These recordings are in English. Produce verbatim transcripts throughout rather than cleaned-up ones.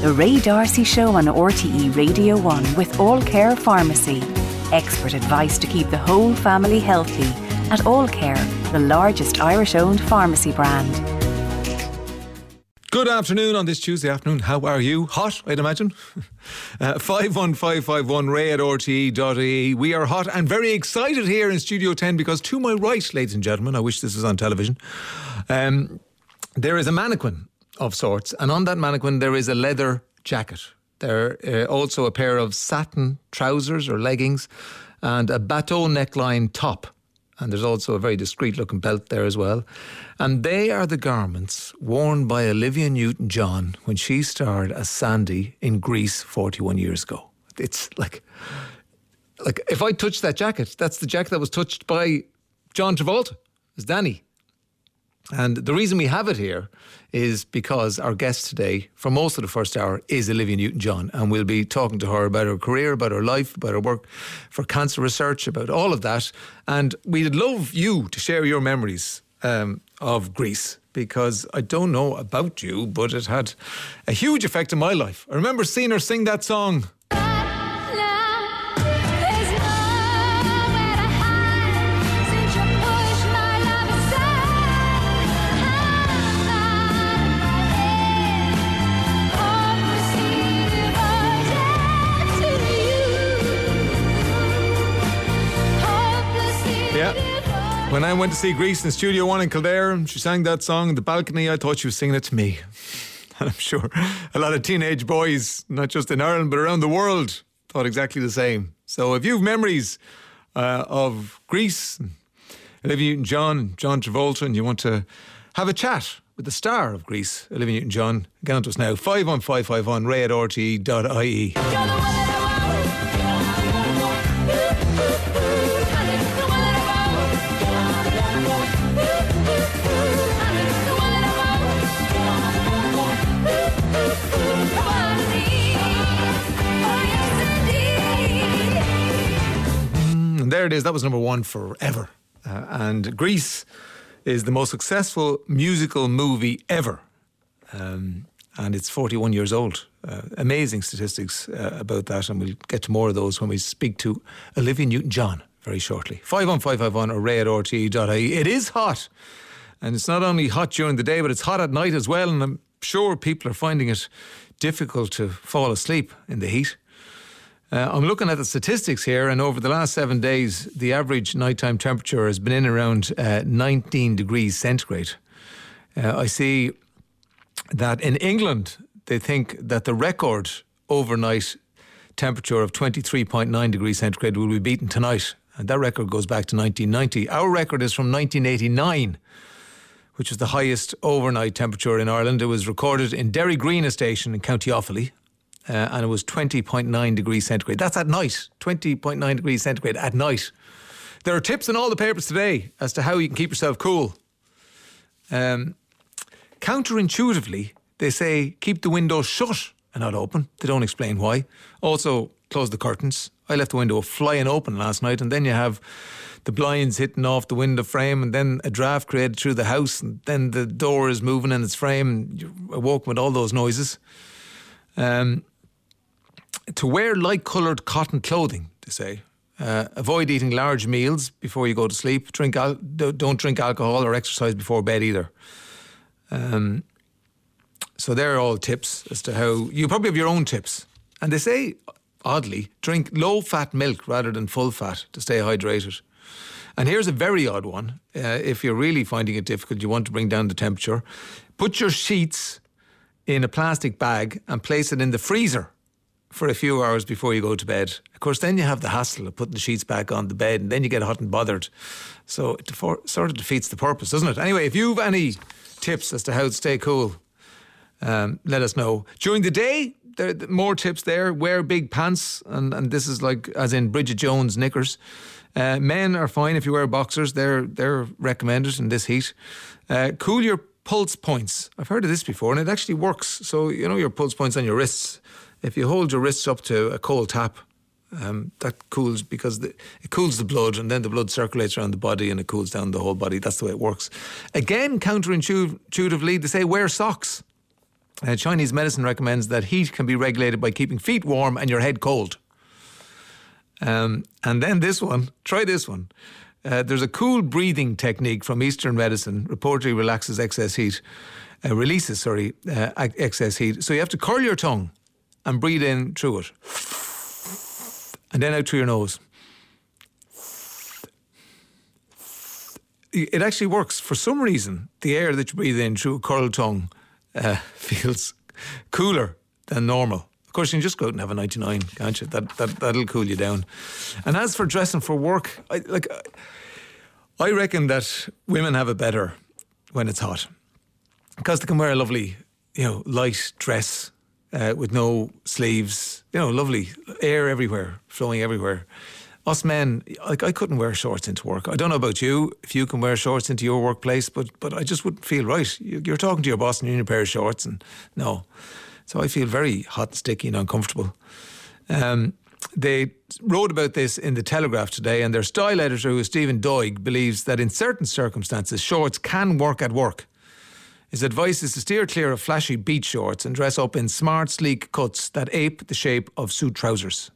The Ray D'Arcy Show on R T E Radio one with All Care Pharmacy. Expert advice to keep the whole family healthy at All Care, the largest Irish-owned pharmacy brand. Good afternoon on this Tuesday afternoon. How are you? Hot, I'd imagine. Uh, five one five five one ray at r t e dot i e. We are hot and very excited here in Studio ten because to my right, ladies and gentlemen, I wish this was on television, um, there is a mannequin of sorts, and on that mannequin there is a leather jacket. There uh, also a pair of satin trousers or leggings and a bateau neckline top. And there's also a very discreet looking belt there as well. And they are the garments worn by Olivia Newton-John when she starred as Sandy in Grease forty-one years ago. It's like, like if I touched that jacket, that's the jacket that was touched by John Travolta as Danny. And the reason we have it here is because our guest today, for most of the first hour, is Olivia Newton-John. And we'll be talking to her about her career, about her life, about her work for cancer research, about all of that. And we'd love you to share your memories um, of Grease, because I don't know about you, but it had a huge effect on my life. I remember seeing her sing that song. When I went to see Grease in Studio One in Kildare, she sang that song on the balcony. I thought she was singing it to me. And I'm sure a lot of teenage boys, not just in Ireland but around the world, thought exactly the same. So if you have memories uh, of Grease, Olivia Newton-John and John Travolta, and you want to have a chat with the star of Grease, Olivia Newton-John, get on to us now. five one five five one ray at r t e dot i e. There it is. That was number one forever. Uh, and Grease is the most successful musical movie ever. Um, and it's forty-one years old. Uh, amazing statistics uh, about that. And we'll get to more of those when we speak to Olivia Newton-John very shortly. five one five five one or ray at r t e dot i e. It is hot. And it's not only hot during the day, but it's hot at night as well. And I'm sure people are finding it difficult to fall asleep in the heat. Uh, I'm looking at the statistics here, and over the last seven days, the average nighttime temperature has been in around uh, nineteen degrees centigrade. Uh, I see that in England, they think that the record overnight temperature of twenty-three point nine degrees centigrade will be beaten tonight. And that record goes back to nineteen ninety. Our record is from nineteen eighty-nine, which was the highest overnight temperature in Ireland. It was recorded in Derry Green Station in County Offaly. Uh, and it was twenty point nine degrees centigrade. That's at night. twenty point nine degrees centigrade at night. There are tips in all the papers today as to how you can keep yourself cool. Um, counterintuitively, they say keep the windows shut and not open. They don't explain why. Also, close the curtains. I left the window flying open last night, and then you have the blinds hitting off the window frame, and then a draft created through the house, and then the door is moving in its frame, and you're awoken with all those noises. Um... To wear light-coloured cotton clothing, they say. Uh, avoid eating large meals before you go to sleep. Drink al- Don't drink alcohol or exercise before bed either. Um, so they're all tips as to how... You probably have your own tips. And they say, oddly, drink low-fat milk rather than full-fat to stay hydrated. And here's a very odd one. Uh, if you're really finding it difficult, you want to bring down the temperature, put your sheets in a plastic bag and place it in the freezer for a few hours before you go to bed. Of course, then you have the hassle of putting the sheets back on the bed, and then you get hot and bothered. So it for, sort of defeats the purpose, doesn't it? Anyway, if you've any tips as to how to stay cool, um, let us know. During the day, there are more tips there. Wear big pants, and, and this is like, as in Bridget Jones knickers. Uh, men are fine if you wear boxers. They're, they're recommended in this heat. Uh, cool your pulse points. I've heard of this before, and it actually works. So, you know your pulse points on your wrists. If you hold your wrists up to a cold tap, um, that cools because the, it cools the blood, and then the blood circulates around the body and it cools down the whole body. That's the way it works. Again, counterintuitively, they say wear socks. Uh, Chinese medicine recommends that heat can be regulated by keeping feet warm and your head cold. Um, and then this one, try this one. Uh, there's a cool breathing technique from Eastern medicine, reportedly relaxes excess heat, uh, releases, sorry, uh, excess heat. So you have to curl your tongue and breathe in through it. And then out through your nose. It actually works. For some reason, the air that you breathe in through a curled tongue uh, feels cooler than normal. Of course, you can just go out and have a ninety-nine, can't you? That, that, that'll cool you down. And as for dressing for work, I, like, I reckon that women have it better when it's hot. Because they can wear a lovely, you know, light dress uh, with no sleeves, you know, lovely air everywhere, flowing everywhere. Us men, like, I couldn't wear shorts into work. I don't know about you, if you can wear shorts into your workplace, but but I just wouldn't feel right. You're talking to your boss and you're in a pair of shorts, and no. So I feel very hot and sticky and uncomfortable. Um, they wrote about this in the Telegraph today, and their style editor, who is Stephen Doig, believes that in certain circumstances, shorts can work at work. His advice is to steer clear of flashy beach shorts and dress up in smart, sleek cuts that ape the shape of suit trousers.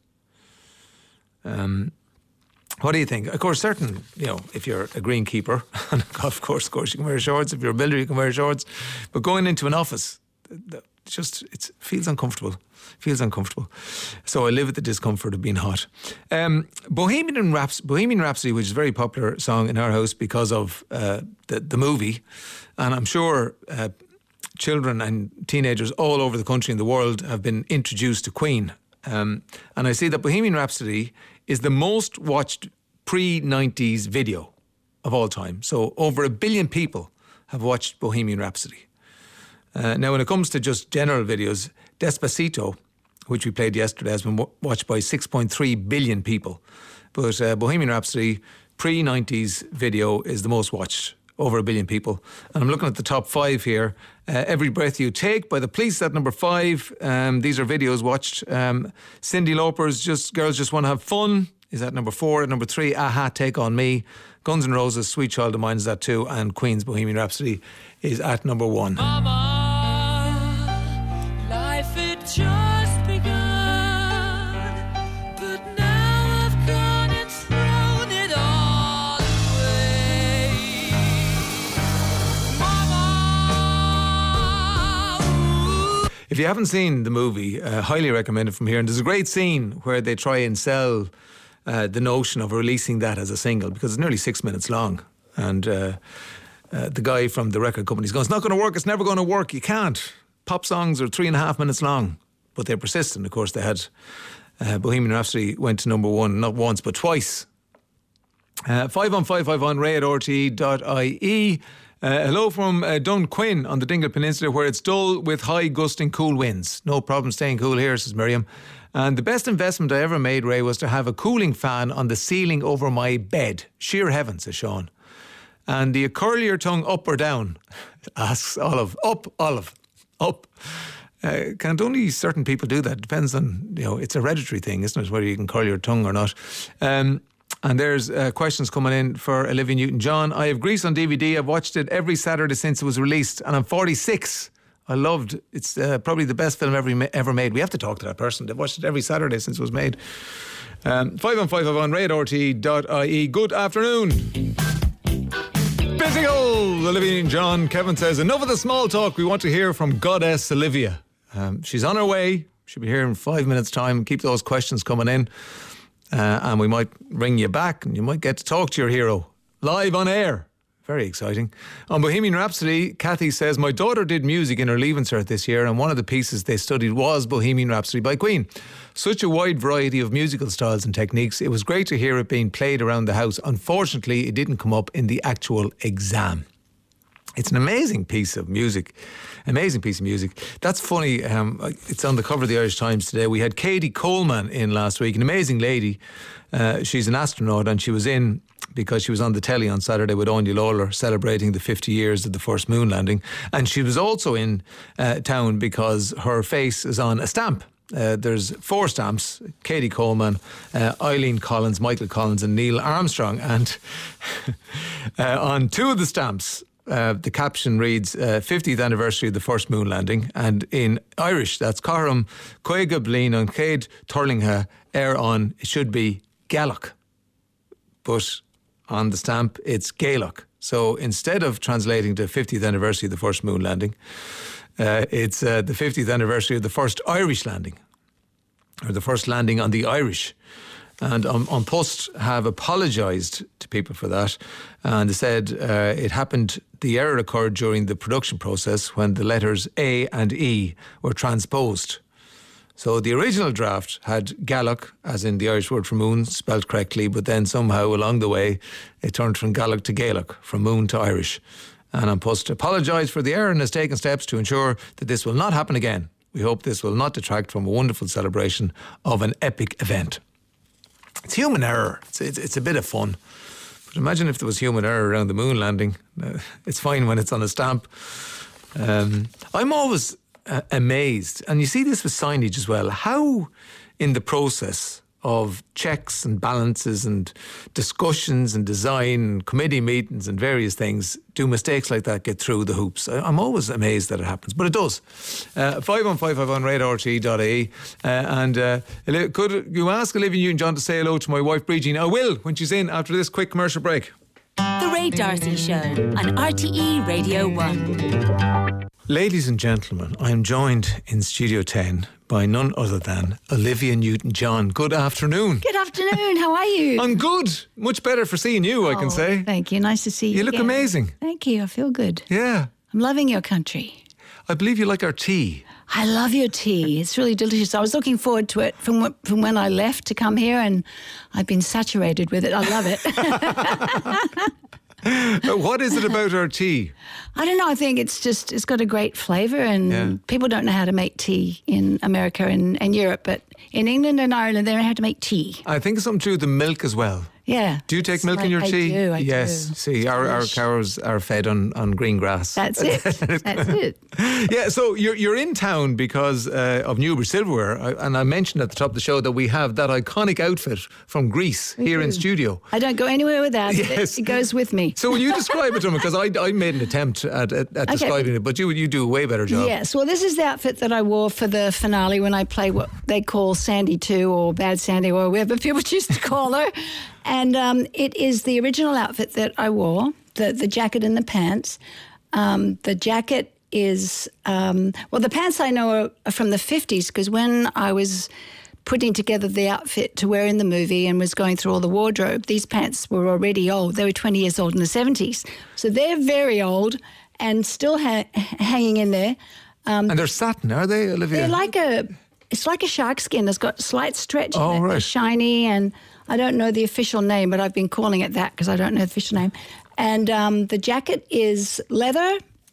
Um, what do you think? Of course, certain, you know, if you're a greenkeeper, and of course, of course, you can wear shorts. If you're a builder, you can wear shorts. But going into an office, it's just, it feels uncomfortable. Feels uncomfortable. So I live with the discomfort of being hot. Um, Bohemian Rhapsody, Bohemian Rhapsody, which is a very popular song in our house because of uh, the, the movie. And I'm sure uh, children and teenagers all over the country and the world have been introduced to Queen. Um, and I see that Bohemian Rhapsody is the most watched pre-nineties video of all time. So over a billion people have watched Bohemian Rhapsody. Uh, now, when it comes to just general videos, Despacito, which we played yesterday, has been w- watched by six point three billion people. But uh, Bohemian Rhapsody, pre-nineties video, is the most watched, over a billion people. And I'm looking at the top five here. Uh, Every Breath You Take by The Police at number five. Um, these are videos watched. Um, Cyndi Lauper's Just Girls Just Want to Have Fun is at number four. At number three, Aha, Take On Me. Guns N' Roses, Sweet Child of Mine is at two. And Queen's Bohemian Rhapsody is at number one. Mama, life it just begun, but now I've gone and thrown it all away. Mama, ooh. If you haven't seen the movie, uh, highly recommend it from here. And there's a great scene where they try and sell uh, the notion of releasing that as a single, because it's nearly six minutes long. And uh, uh, the guy from the record company is going, it's not going to work, it's never going to work. You can't. Pop songs are three and a half minutes long. But they persist. And of course they had uh, Bohemian Rhapsody went to number one, not once, but twice. Uh, five on five five on ray at r t e dot i e. Uh, hello from uh, Dunquin on the Dingle Peninsula, where it's dull with high gusting cool winds. No problem staying cool here, says Miriam. And the best investment I ever made, Ray, was to have a cooling fan on the ceiling over my bed. Sheer heaven, says Sean. And do you curl your tongue up or down? Asks Olive. Up, Olive. Up. Uh, can't only certain people do that? Depends on, you know, it's a hereditary thing, isn't it, whether you can curl your tongue or not. Um... And there's uh, questions coming in for Olivia Newton-John. I have Grease on D V D. I've watched it every Saturday since it was released, and I'm forty-six. I loved it. It's uh, probably the best film ever, ever made. We have to talk to that person. They've watched it every Saturday since it was made. Um, five on five on ray at r t e dot i e. Good afternoon. Busy old Olivia Newton-John. Kevin says, enough of the small talk. We want to hear from Goddess Olivia. Um, she's on her way. She'll be here in five minutes' time. Keep those questions coming in. Uh, and we might ring you back and you might get to talk to your hero live on air. Very exciting. On Bohemian Rhapsody, Kathy says, my daughter did music in her Leaving Cert this year, and one of the pieces they studied was Bohemian Rhapsody by Queen. Such a wide variety of musical styles and techniques. It was great to hear it being played around the house. Unfortunately, it didn't come up in the actual exam. It's an amazing piece of music. Amazing piece of music. That's funny. Um, it's on the cover of the Irish Times today. We had Katie Coleman in last week, an amazing lady. Uh, she's an astronaut, and she was in because she was on the telly on Saturday with Anya Lawler celebrating the fifty years of the first moon landing. And she was also in uh, town because her face is on a stamp. Uh, there's four stamps: Katie Coleman, uh, Eileen Collins, Michael Collins and Neil Armstrong. And uh, on two of the stamps, uh, the caption reads uh, fiftieth anniversary of the first moon landing, and in Irish that's Carrum Coiga Blin on Cade Turlingha Air on, it should be Gaelic, but on the stamp it's Gaelic. So instead of translating to fiftieth anniversary of the first moon landing, uh, it's uh, the fiftieth anniversary of the first Irish landing, or the first landing on the Irish. And on, on Post have apologised to people for that, and they said uh, it happened, the error occurred during the production process when the letters A and E were transposed. So the original draft had Gaelic, as in the Irish word for moon, spelled correctly, but then somehow along the way it turned from Gaelic to Gaelic, from moon to Irish. And on Post apologised for the error and has taken steps to ensure that this will not happen again. We hope this will not detract from a wonderful celebration of an epic event. It's human error. It's, it's, it's a bit of fun. But imagine if there was human error around the moon landing. Uh, it's fine when it's on a stamp. Um, I'm always uh, amazed, and you see this with signage as well, how in the process of checks and balances and discussions and design and committee meetings and various things, do mistakes like that get through the hoops? I, I'm always amazed that it happens, but it does. Uh, five one five five one radar t e dot I E uh, and uh, could you ask Olivia Newton-John to say hello to my wife Bridget? I will when she's in after this quick commercial break. The Ray D'Arcy Show on R T E Radio one. Ladies and gentlemen, I am joined in Studio ten by none other than Olivia Newton-John. Good afternoon. Good afternoon. How are you? I'm good. Much better for seeing you, I can Oh, say. Thank you. Nice to see you. You look again. amazing. Thank you. I feel good. Yeah. I'm loving your country. I believe you like our tea. I love your tea. It's really delicious. I was looking forward to it from wh- from when I left to come here, and I've been saturated with it. I love it. Uh, what is it about our tea? I don't know. I think it's just, it's got a great flavour, and Yeah. people don't know how to make tea in America and, and Europe, but in England and Ireland, they know how to make tea. I think it's something to do with the milk as well. Yeah. Do you take It's milk in like- your I tea? do, I yes. do. See, our, our Delish. cows are fed on, on green grass. That's it. That's it. Yeah, so you're you're in town because uh, of Newbridge Silverware, I, and I mentioned at the top of the show that we have that iconic outfit from Greece here in do. studio. I don't go anywhere without it. Yes. It goes with me. So will you describe it to me? Because I, I made an attempt at, at, at Okay. describing it, but you you do a way better job. Yes, well, this is the outfit that I wore for the finale when I play what they call Sandy two or Bad Sandy or whatever people choose to call her. And um, it is the original outfit that I wore, the, the jacket and the pants. Um, the jacket is, um, well, the pants I know are, are from the fifties, because when I was putting together the outfit to wear in the movie and was going through all the wardrobe, these pants were already old. They were twenty years old in the seventies. So they're very old and still ha- hanging in there. And they're satin, are they, Olivia? They're like a, it's like a shark skin. It's got slight stretch in Oh, it. right. They're shiny, and I don't know the official name, but I've been calling it that because I don't know the official name. And um, the jacket is leather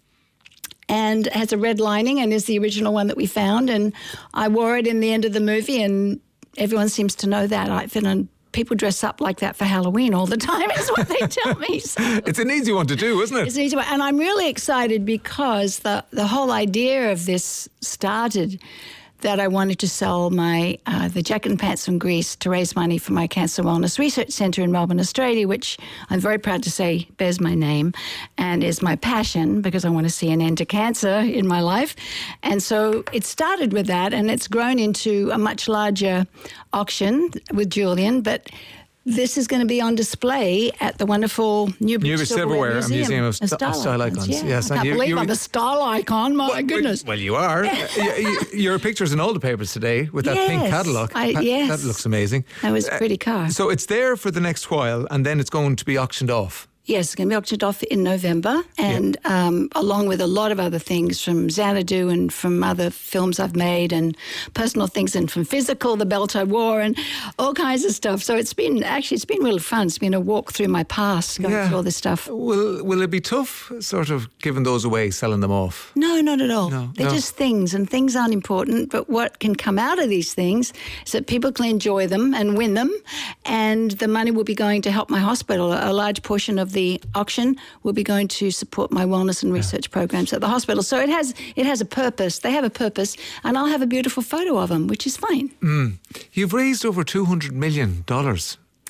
and has a red lining and is the original one that we found. And I wore it in the end of the movie, and everyone seems to know that outfit, and people dress up like that for Halloween all the time is what they tell me. So. It's an easy one to do, isn't it? It's an easy way. And I'm really excited because the, the whole idea of this started that I wanted to sell my uh, the jacket and pants from Greece to raise money for my Cancer Wellness Research Centre in Melbourne, Australia, which I'm very proud to say bears my name and is my passion because I want to see an end to cancer in my life. And so it started with that, and it's grown into a much larger auction with Julian, but this is going to be on display at the wonderful Newbridge, Newbridge Silverware, a museum of and st- of style icons. Yeah, Yes, I and can't you- believe you- I'm a style icon. My Well, goodness. Well, you are. Uh, y- y- Your picture's in all the papers today with that pink Yes, catalogue. I- That- yes. That looks amazing. That was a pretty car. So it's there for the next while, and then it's going to be auctioned off. Yes, it's going to be auctioned off in November, and um, along with a lot of other things from Xanadu and from other films I've made and personal things, and from Physical, the belt I wore, and all kinds of stuff. So it's been, actually, it's been really fun. It's been a walk through my past, going Yeah. through all this stuff. Will Will it be tough, sort of giving those away, selling them off? No, not at all. No, They're no. just things, and things aren't important. But what can come out of these things is that people can enjoy them and win them, and the money will be going to help my hospital. A large portion of the auction will be going to support my wellness and research programs at the hospital. So it has it has a purpose. They have a purpose, and I'll have a beautiful photo of them, which is fine. You've raised over two hundred million dollars.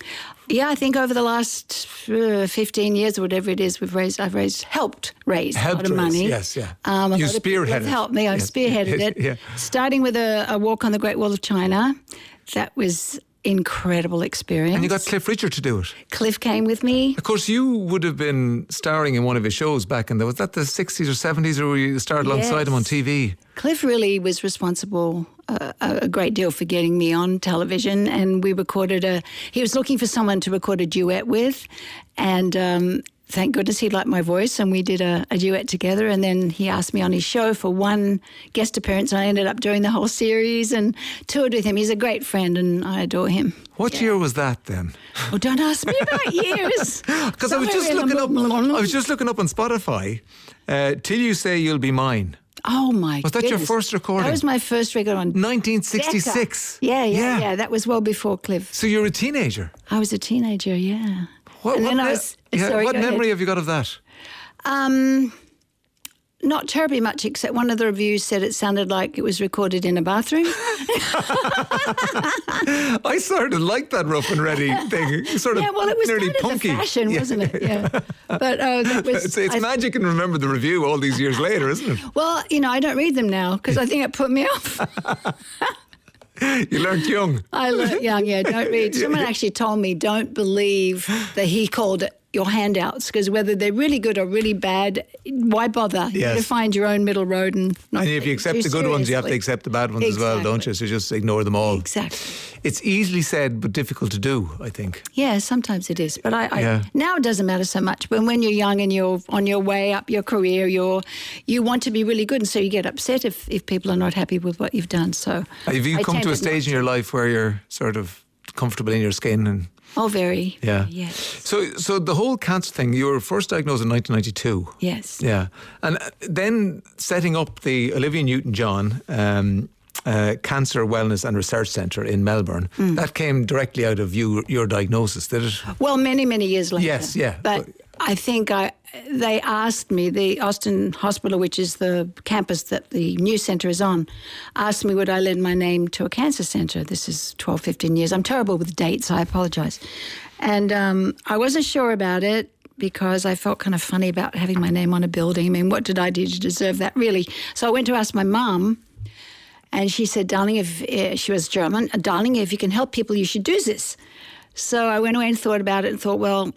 Yeah, I think over the last uh, fifteen years or whatever it is, we've raised, I've raised, helped raise Helped a lot of raise, money. yes, yeah. Um, a You lot of people spearheaded have it. helped me. I've Yes. spearheaded it. Yeah. Starting with a, a walk on the Great Wall of China. That was incredible experience. And you got Cliff Richard to do it. Cliff came with me. Of course, you would have been starring in one of his shows back in the, was that the sixties or seventies, or you started alongside him on Yes. T V? Cliff really was responsible uh, a a great deal for getting me on television, and we recorded a. He was looking for someone to record a duet with, and um, thank goodness he liked my voice, and we did a, a duet together. And then he asked me on his show for one guest appearance, and I ended up doing the whole series and toured with him. He's a great friend, and I adore him. What year was that then? Oh, don't ask me about years. Because I was just looking up. I was just looking up on Spotify. Uh, Till You Say You'll Be Mine. Oh my! Was that your goodness. first recording? That was my first record on nineteen sixty-six. Decca. Yeah, yeah, Yeah. yeah, That was well before Cliff. So you're a teenager. I was a teenager. Yeah. What, And what, then I me- was- yeah, sorry, what go ahead. memory have you got of that? Um, not terribly much, except one of the reviews said it sounded like it was recorded in a bathroom. I sort of liked that rough and ready thing. Sort of Yeah, well, it was nearly kind of punky. the fashion, Yeah. wasn't it? Yeah. But uh, that was. It's, it's I- magic and remember the review all these years later, isn't it? Well, you know, I don't read them now because I think it put me off. You learnt young. I learnt young, yeah, don't read. Someone actually told me, don't believe that he called it your handouts, because whether they're really good or really bad, why bother? You got to Yes. find your own middle road. And not And if take you it accept too the good ones, you have to seriously. accept the bad ones as well, don't Exactly. you? So just ignore them all. Exactly. It's easily said, but difficult to do, I think. Yeah, sometimes it is, but I, I Yeah. now it doesn't matter so much. But when you're young and you're on your way up your career, you're you want to be really good, and so you get upset if, if people are not happy with what you've done. So Have you I come to a tended not stage in your life where you're sort of comfortable in your skin? And Oh, very. yeah. Yes. So, so the whole cancer thing, you were first diagnosed in nineteen ninety-two. Yes. Yeah. And uh, then setting up the Olivia Newton-John um, uh, Cancer Wellness and Research Centre in Melbourne, Mm. that came directly out of you, your diagnosis, did it? Well, many, many years later. Yes, yeah. But I think I they asked me, the Austin Hospital, which is the campus that the new centre is on, asked me would I lend my name to a cancer centre. This is twelve, fifteen years. I'm terrible with dates. I apologise. And um, I wasn't sure about it because I felt kind of funny about having my name on a building. I mean, what did I do to deserve that, really? So I went to ask my mum, and she said, darling, if uh, she was German, darling, if you can help people, you should do this. So I went away and thought about it and thought, well,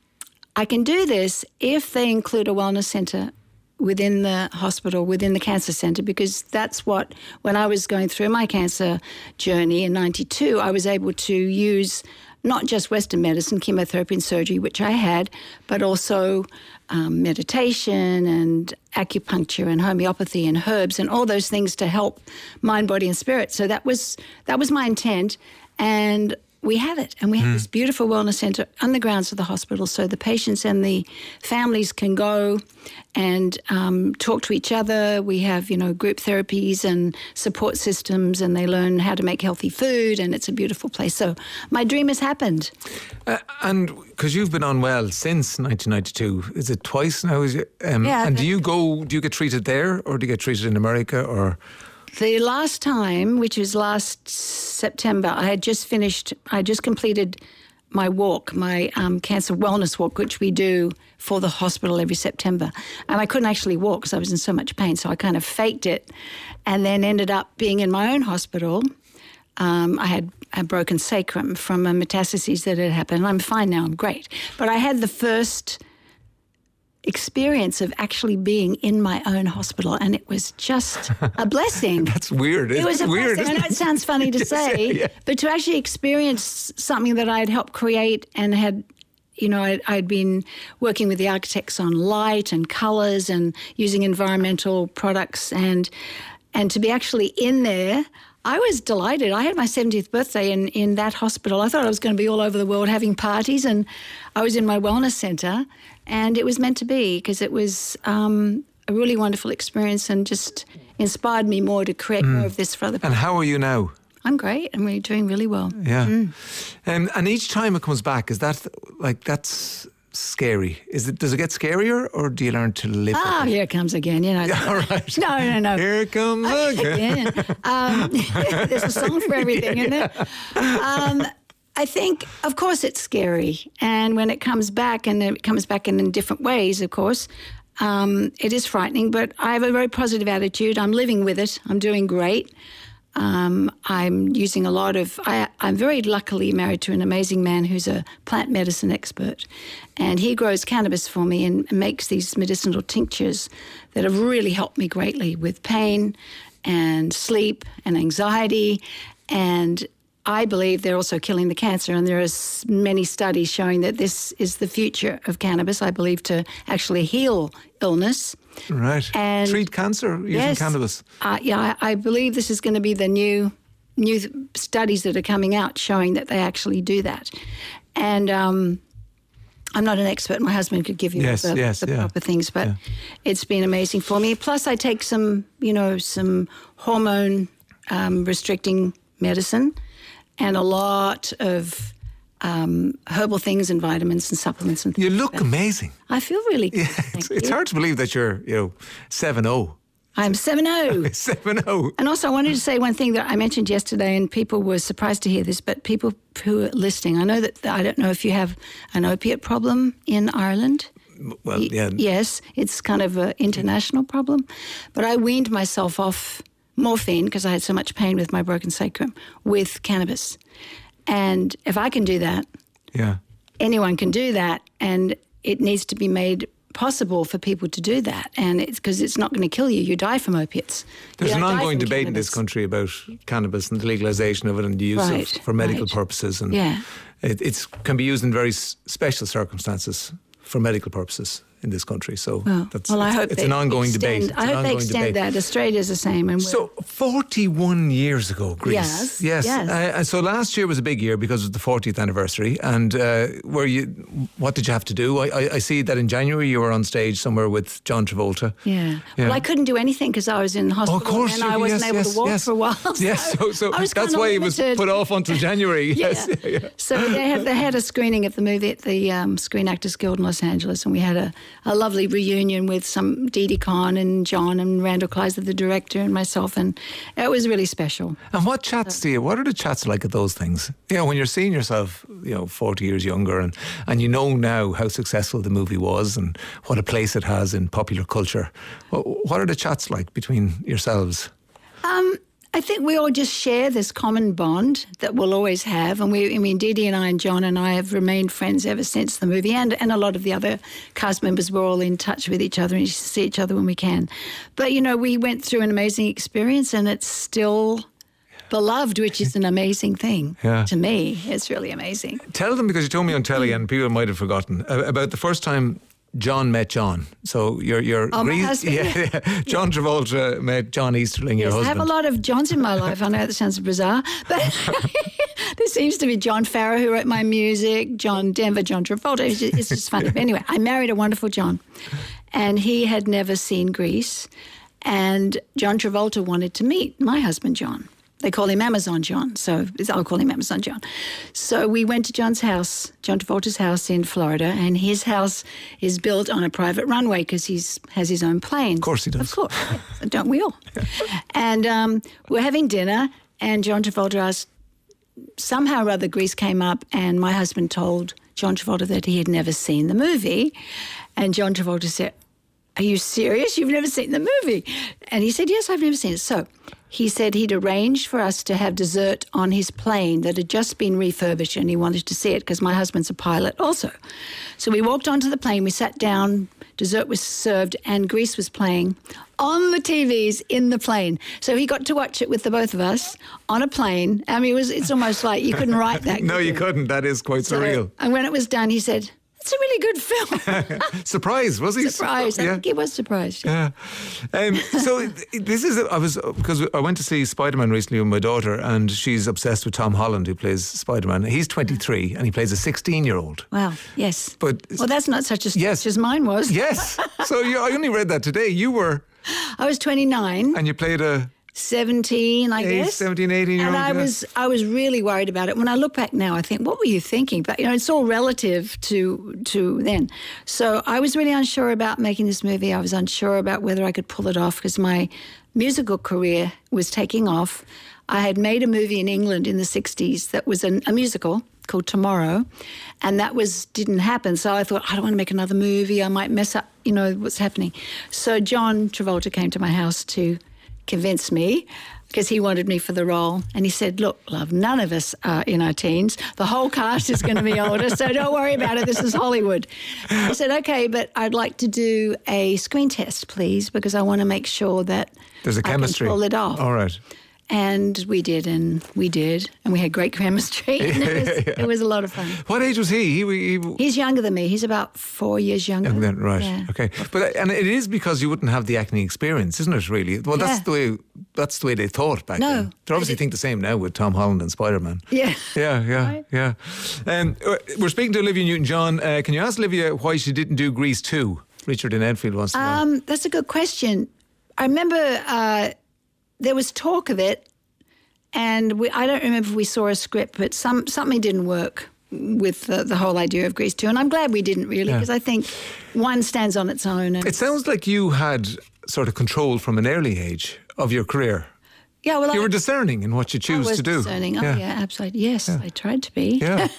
I can do this if they include a wellness centre within the hospital, within the cancer centre, because that's what, when I was going through my cancer journey in ninety-two, I was able to use not just Western medicine, chemotherapy and surgery, which I had, but also um, meditation and acupuncture and homeopathy and herbs and all those things to help mind, body and spirit. So that was that was my intent. And we have it, and we have this beautiful wellness centre on the grounds of the hospital, so the patients and the families can go and um, talk to each other. We have, you know, group therapies and support systems, and they learn how to make healthy food, and it's a beautiful place. So my dream has happened. Uh, and because you've been unwell since nineteen ninety-two, is it twice now? Is it, um, Yeah, and do but- you go, do you get treated there, or do you get treated in America, or? The last time, which was last September, I had just finished, I just completed my walk, my um, cancer wellness walk, which we do for the hospital every September. And I couldn't actually walk because I was in so much pain, so I kind of faked it and then ended up being in my own hospital. Um, I had a broken sacrum from a metastases that had happened. I'm fine now, I'm great. But I had the first experience of actually being in my own hospital, and it was just a blessing. That's weird. It was a weird. blessing. I know it sounds funny to Yes, say, yeah, yeah. but to actually experience something that I had helped create and had, you know, I'd, I'd been working with the architects on light and colours and using environmental products, and and to be actually in there, I was delighted. I had my seventieth birthday in, in that hospital. I thought I was going to be all over the world having parties, and I was in my wellness centre, and it was meant to be because it was um, a really wonderful experience and just inspired me more to create more of this for other people. And how are you now? I'm great. I'm really doing really well. Yeah. Um, and each time it comes back, is that like, that's scary? Is it? Does it get scarier, or do you learn to live Ah, with it? here it comes again. You know. All right. No, no, no. Here it comes again. Again. Um, there's a song for everything, isn't there? Um, I think, of course, it's scary. And when it comes back, and it comes back in, in different ways, of course, um, it is frightening. But I have a very positive attitude. I'm living with it. I'm doing great. Um, I'm using a lot of... I, I'm very luckily married to an amazing man who's a plant medicine expert. And he grows cannabis for me and makes these medicinal tinctures that have really helped me greatly with pain and sleep and anxiety. And I believe they're also killing the cancer, and there are many studies showing that this is the future of cannabis, I believe, to actually heal illness. Right. And treat cancer using yes, cannabis. Uh, yeah, I, I believe this is going to be the new new studies that are coming out showing that they actually do that. And um, I'm not an expert. My husband could give you yes, the, yes, the yeah. proper things, but yeah. it's been amazing for me. Plus, I take some, you know, some hormone um, restricting medicine, and a lot of um, herbal things and vitamins and supplements. And You things look like that. amazing. I feel really good. Yeah, thank it's, it's you. hard to believe that you're, you know, seven oh. I'm seven oh. seven oh. And also, I wanted to say one thing that I mentioned yesterday, and people were surprised to hear this, but people who are listening, I know that, I don't know if you have an opiate problem in Ireland. Well, yeah. Yes, it's kind of an international problem. But I weaned myself off morphine because I had so much pain with my broken sacrum with cannabis. And if I can do that, Yeah. anyone can do that. And it needs to be made possible for people to do that. And it's because it's not going to kill you. You die from opiates. There's You an don't die ongoing from debate in this cannabis. country about cannabis and the legalisation of it and the use Right, of for medical right. purposes. And Yeah. it it's, can be used in very s- special circumstances for medical purposes in this country. So Well, that's well, I it's, hope it's they an ongoing extend, debate. It's I an hope they ongoing extend debate. that. Australia's the same. And we're- So forty-one years ago, Greece. Yes, yes. yes. Uh, and so last year was a big year because of the fortieth anniversary. And uh, were you? What did you have to do? I, I, I see that in January you were on stage somewhere with John Travolta. Yeah. Yeah. Well, I couldn't do anything because I was in hospital. Oh, of course, and you- I wasn't yes, able yes, to walk yes. for a while. Yes, so, so I was that's kinda why it was limited. put off until January. Yeah. Yes, yeah, yeah. So they had, they had a screening of the movie at the um, Screen Actors Guild in Los Angeles, and we had a, a lovely reunion with some Didi Khan and John and Randall Kleiser, the director, and myself, and it was really special. And what chats do you? What are the chats like at those things? You know, when you're seeing yourself, you know, forty years younger, and, and you know now how successful the movie was and what a place it has in popular culture. What, what are the chats like between yourselves? Um, I think we all just share this common bond that we'll always have. And we, I mean, Didi and I and John and I have remained friends ever since the movie. And, and a lot of the other cast members were all in touch with each other and see each other when we can. But, you know, we went through an amazing experience, and it's still beloved, which is an amazing thing. Yeah. To me, it's really amazing. Tell them, because you told me on telly and people might have forgotten, uh, about the first time John met John. So your your Oh, my Greece- husband, yeah, yeah. John Travolta met John Easterling, your Yes, I husband. have a lot of Johns in my life. I know that sounds bizarre, but there seems to be John Farrow who wrote my music, John Denver, John Travolta. It's just, it's just funny. But anyway, I married a wonderful John, and he had never seen Greece, and John Travolta wanted to meet my husband, John. They call him Amazon John, so I'll call him Amazon John. So we went to John's house, John Travolta's house in Florida, and his house is built on a private runway because he has his own plane. Of course he does. Of course. Don't we all? And um, we're having dinner, and John Travolta asked, somehow or other Grease came up, and my husband told John Travolta that he had never seen the movie. And John Travolta said, "Are you serious? You've never seen the movie?" And he said, "Yes, I've never seen it." So he said he'd arranged for us to have dessert on his plane that had just been refurbished, and he wanted to see it because my husband's a pilot also. So we walked onto the plane, we sat down, dessert was served, and Grease was playing on the T Vs in the plane. So he got to watch it with the both of us on a plane. I mean, it was, it's almost like you couldn't write that. No, could you couldn't. That is quite So- surreal. And when it was done, he said, "It's a really good film." Surprise, was he? Surprised. I Yeah. think he was surprised. Yeah. Yeah. Um, so this is, I was, because I went to see Spider-Man recently with my daughter, and she's obsessed with Tom Holland, who plays Spider-Man. He's twenty-three and he plays a sixteen-year-old. Wow. Yes. But well, that's not such a stretch Yes. as mine was. Yes. So you, I only read that today. You were, I was twenty-nine, and you played a seventeen, I Eight, guess. seventeen, eighteen-year-old. And I yeah. was I was really worried about it. When I look back now, I think, what were you thinking? But, you know, it's all relative to to then. So I was really unsure about making this movie. I was unsure about whether I could pull it off because my musical career was taking off. I had made a movie in England in the sixties that was an, a musical called Tomorrow, and that was didn't happen. So I thought, I don't want to make another movie. I might mess up, you know, what's happening. So John Travolta came to my house to convince me, because he wanted me for the role. And he said, look, love, none of us are in our teens. The whole cast is going to be older, so don't worry about it. This is Hollywood. I said, okay, but I'd like to do a screen test, please, because I want to make sure that There's a I chemistry. can pull it off. All right. And we did, and we did, and we had great chemistry. And it, was, Yeah. it was a lot of fun. What age was he? He, he He's younger than me. He's about four years younger. Young then, right? Yeah. Okay, but and it is because you wouldn't have the acting experience, isn't it? Really? Well, that's Yeah. the way that's the way they thought back No, then. They obviously I did- think the same now with Tom Holland and Spider Man. Yeah. Yeah, yeah, Right. yeah. Um, uh, we're speaking to Olivia Newton-John. Uh, can you ask Olivia why she didn't do Grease two? Richard in Enfield wants to know. Um, that's a good question. I remember uh, there was talk of it, and we, I don't remember if we saw a script, but some something didn't work with the, the whole idea of Grease two, and I'm glad we didn't really, Yeah. because I think one stands on its own. And It sounds like you had sort of control from an early age of your career. yeah, well, You I, were discerning in what you I choose was to do. discerning. Oh, yeah, absolutely. Yes, I tried to be. Yeah.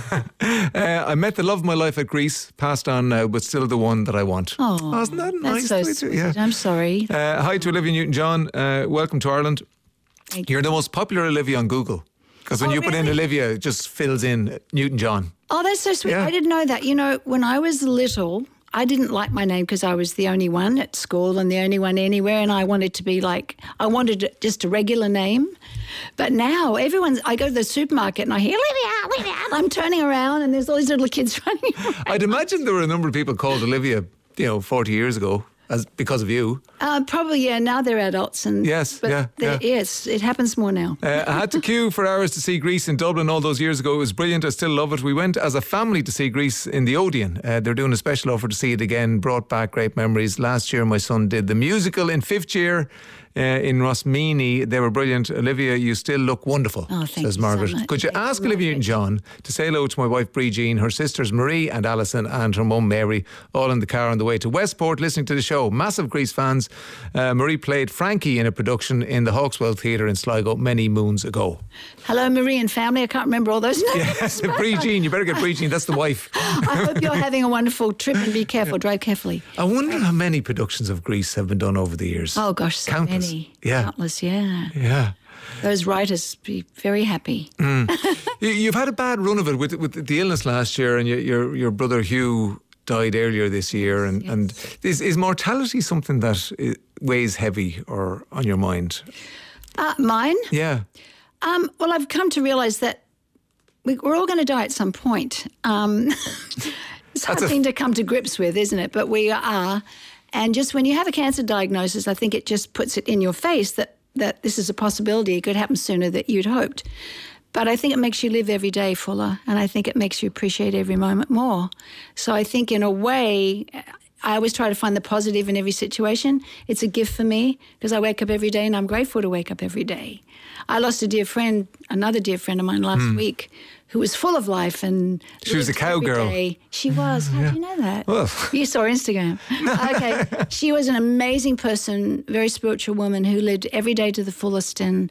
uh, I met the love of my life at Greece, passed on now, but still the one that I want. Oh, isn't that nice? that's so way to- sweet. yeah. I'm sorry. Uh, hi to Olivia Newton-John. Uh, welcome to Ireland. Thank You're the most popular Olivia on Google. Because when Oh, you put in really? Olivia, it just fills in Newton-John. Oh, that's so sweet. Yeah. I didn't know that. You know, when I was little, I didn't like my name because I was the only one at school and the only one anywhere, and I wanted to be like, I wanted just a regular name. But now everyone's, I go to the supermarket and I hear, Olivia, Olivia, and I'm turning around and there's all these little kids running around. I'd imagine there were a number of people called Olivia, you know, forty years ago, as because of you. Uh, probably, yeah, now they're adults. And Yes, but yeah, they're- yeah. Yes, it happens more now. Uh, I had to queue for hours to see Grease in Dublin all those years ago. It was brilliant. I still love it. We went as a family to see Grease in the Odeon. Uh, they're doing a special offer to see it again. Brought back great memories. Last year, my son did the musical in fifth year uh, in Rosmini. They were brilliant. Olivia, you still look wonderful, Oh, thank says you so Margaret. much. Could you I ask love Olivia it. and John to say hello to my wife Brie Jean, her sisters Marie and Alison, and her mum Mary, all in the car on the way to Westport listening to the show. Massive Grease fans. Uh, Marie played Frankie in a production in the Hawkswell Theatre in Sligo many moons ago. Hello, Marie and family. I can't remember all those names. Yes, Brie Jean, you better get Brie Jean, that's the wife. I hope you're having a wonderful trip and be careful. Drive carefully. I wonder how many productions of Grease have been done over the years. Oh, gosh, so Countless. many. Yeah. Countless, yeah. Yeah. Those writers be very happy. You, you've had a bad run of it with with the illness last year, and your your, your brother Hugh died earlier this year. And, yes. and is, is mortality something that i- weighs heavy or on your mind? Uh, mine? Yeah. Um, well, I've come to realise that we, we're all going to die at some point. Um, it's a hard That's a- thing to come to grips with, isn't it? But we are. And just when you have a cancer diagnosis, I think it just puts it in your face that, that this is a possibility. It could happen sooner than you'd hoped. But I think it makes you live every day fuller, and I think it makes you appreciate every moment more. So I think in a way, I always try to find the positive in every situation. It's a gift for me because I wake up every day and I'm grateful to wake up every day. I lost a dear friend, another dear friend of mine last week, who was full of life and She was a lived every cowgirl. day. She was. How do you know that? Well. You saw her Instagram. Okay. She was an amazing person, very spiritual woman who lived every day to the fullest and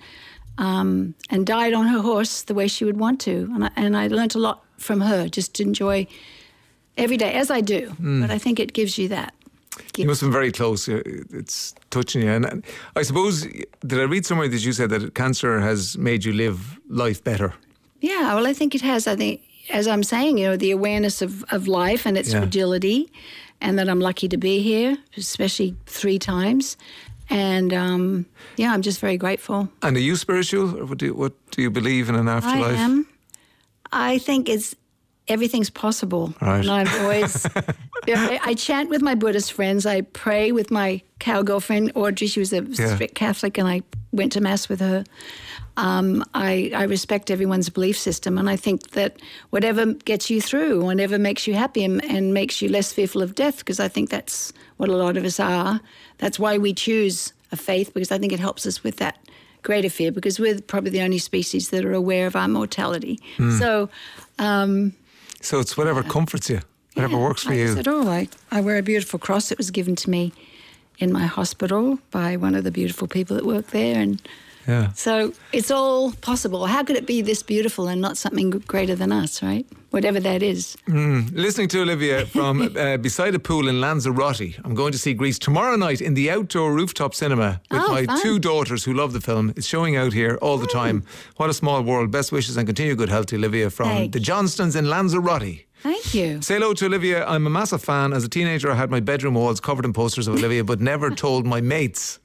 um, and died on her horse the way she would want to. And I, and I learnt a lot from her, just to enjoy every day, as I do. But I think it gives you that. You must have been very close. Uh, It's touching you. And and I suppose, did I read somewhere that you said that cancer has made you live life better? Yeah, well, I think it has. I think, as I'm saying, you know, the awareness of, of life and its Yeah. fragility, and that I'm lucky to be here, especially three times. And um, yeah, I'm just very grateful. And are you spiritual? Or what do you, what do you believe in an afterlife? I am. I think it's everything's possible. Right. And I've always, I, I chant with my Buddhist friends. I pray with my cowgirl friend, Audrey. She was a Yeah. strict Catholic, and I went to Mass with her. Um, I, I respect everyone's belief system, and I think that whatever gets you through, whatever makes you happy and, and makes you less fearful of death, because I think that's what a lot of us are. That's why we choose a faith, because I think it helps us with that greater fear, because we're probably the only species that are aware of our mortality. So, um, So it's whatever comforts you, whatever works for I you. said, oh, I, I wear a beautiful cross that was given to me in my hospital by one of the beautiful people that work there, and Yeah. So it's all possible. How could it be this beautiful and not something greater than us, right? Whatever that is. Mm. Listening to Olivia from uh, beside a pool in Lanzarote. I'm going to see Grease tomorrow night in the outdoor rooftop cinema with Oh, my fun. two daughters who love the film. It's showing out here all the time. What a small world. Best wishes and continue good health to Olivia from Thank the Johnstons in Lanzarote. Thank you. Say hello to Olivia. I'm a massive fan. As a teenager, I had my bedroom walls covered in posters of Olivia, but never told my mates.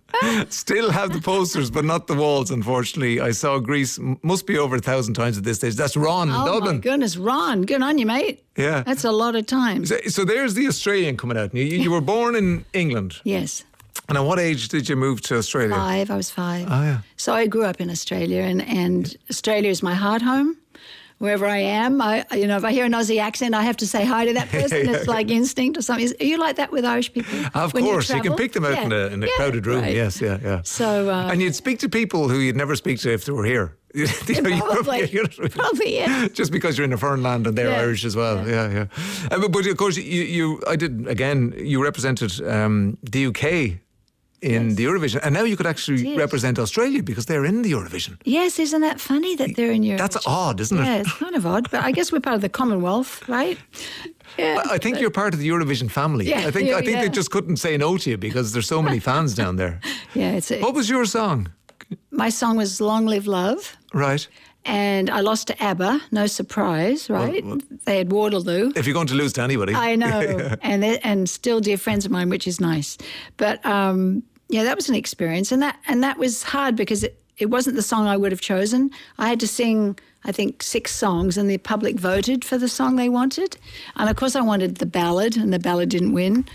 Still have the posters, but not the walls, unfortunately. I saw Grease, m- must be over a thousand times at this stage. That's Ron in Oh, Dublin. my goodness, Ron. Good on you, mate. Yeah. That's a lot of times. So, so there's the Australian coming out. You, you were born in England. Yes. And at what age did you move to Australia? Five. I was five. Oh, yeah. So I grew up in Australia, and, and Australia is my heart home. Wherever I am, I you know if I hear an Aussie accent, I have to say hi to that person. Yeah. It's like instinct or something. Are you like that with Irish people? Of when course, you, can travel? pick them out Yeah. in a, in a Yeah, crowded room. right. Yes, yeah, yeah. So, uh, and you'd speak to people who you'd never speak to if they were here. You know, you Probably. you know, Probably, yeah. Just because you're in a foreign land and they're Yeah. Irish as well. Yeah, yeah. Uh, but, but of course, you, you, I did again. You represented um, the U K in Yes. the Eurovision, and now you could actually Yes. represent Australia because they're in the Eurovision. Yes, isn't that funny that they're in Europe? That's odd, isn't it? Yeah, it's kind of odd, but I guess we're part of the Commonwealth, right? Yeah. I think you're part of the Eurovision family. Yeah, I think yeah, I think they yeah. just couldn't say no to you because there's so many fans down there. Yeah, it's a, What was your song? my song was "Long Live Love," Right. and I lost to ABBA. No surprise, right? They had Waterloo. If you're going to lose to anybody. I know, and they're- and still dear friends of mine, which is nice. But um, yeah, that was an experience, and that and that was hard because it, it wasn't the song I would have chosen. I had to sing, I think, six songs, and the public voted for the song they wanted. And of course, I wanted the ballad, and the ballad didn't win.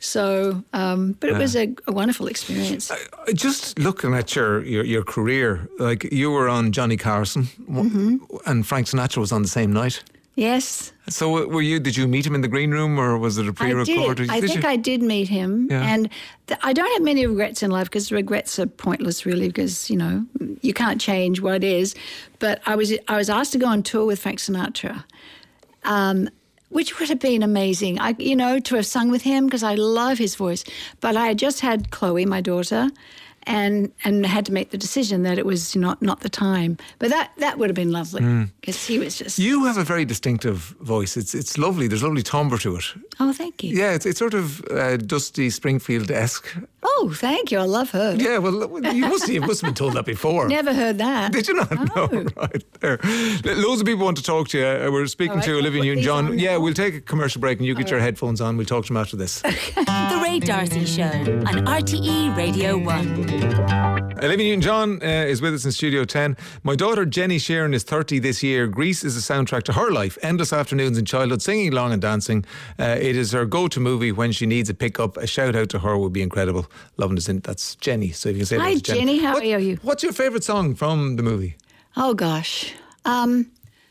So, um, but it was a, a wonderful experience. Uh, Just looking at your, your, your career, like you were on Johnny Carson, Mm-hmm. and Frank Sinatra was on the same night. Yes, So uh, were you? Did you meet him in the green room, or was it a I pre-recorded? did. I Did think you? I did meet him, Yeah. and th- I don't have many regrets in life because regrets are pointless, really, because you know you can't change what is. But I was I was asked to go on tour with Frank Sinatra, um, which would have been amazing. I you know to have sung with him because I love his voice. But I had just had Chloe, my daughter. And and had to make the decision that it was not not the time, but that that would have been lovely because he was just. You have a very distinctive voice. It's it's lovely. There's a lovely timbre to it. Oh, thank you. Yeah, it's it's sort of uh, Dusty Springfield-esque. Oh, thank you. I love her. Yeah, well, you must you must have been told that before. Never heard that. Did you not know? Right there. Loads of people want to talk to you. Uh, We're speaking All right, to we'll Olivia put these Newton-John. on Yeah, now. we'll take a commercial break and you get your headphones on. We'll talk to him after this. The Ray Darcy Show on R T E Radio one. Olivia Newton-John uh, is with us in Studio ten. My daughter Jenny Sheeran is thirty this year. Grease is a soundtrack to her life. Endless afternoons in childhood, singing along and dancing. Uh, it is her go-to movie when she needs a pick-up. A shout-out to her would be incredible. Loving this. In, that's Jenny. So if you can say Hi, that to Jenny. Jenny. How What- are you? What's your favourite song from the movie? Oh gosh, um,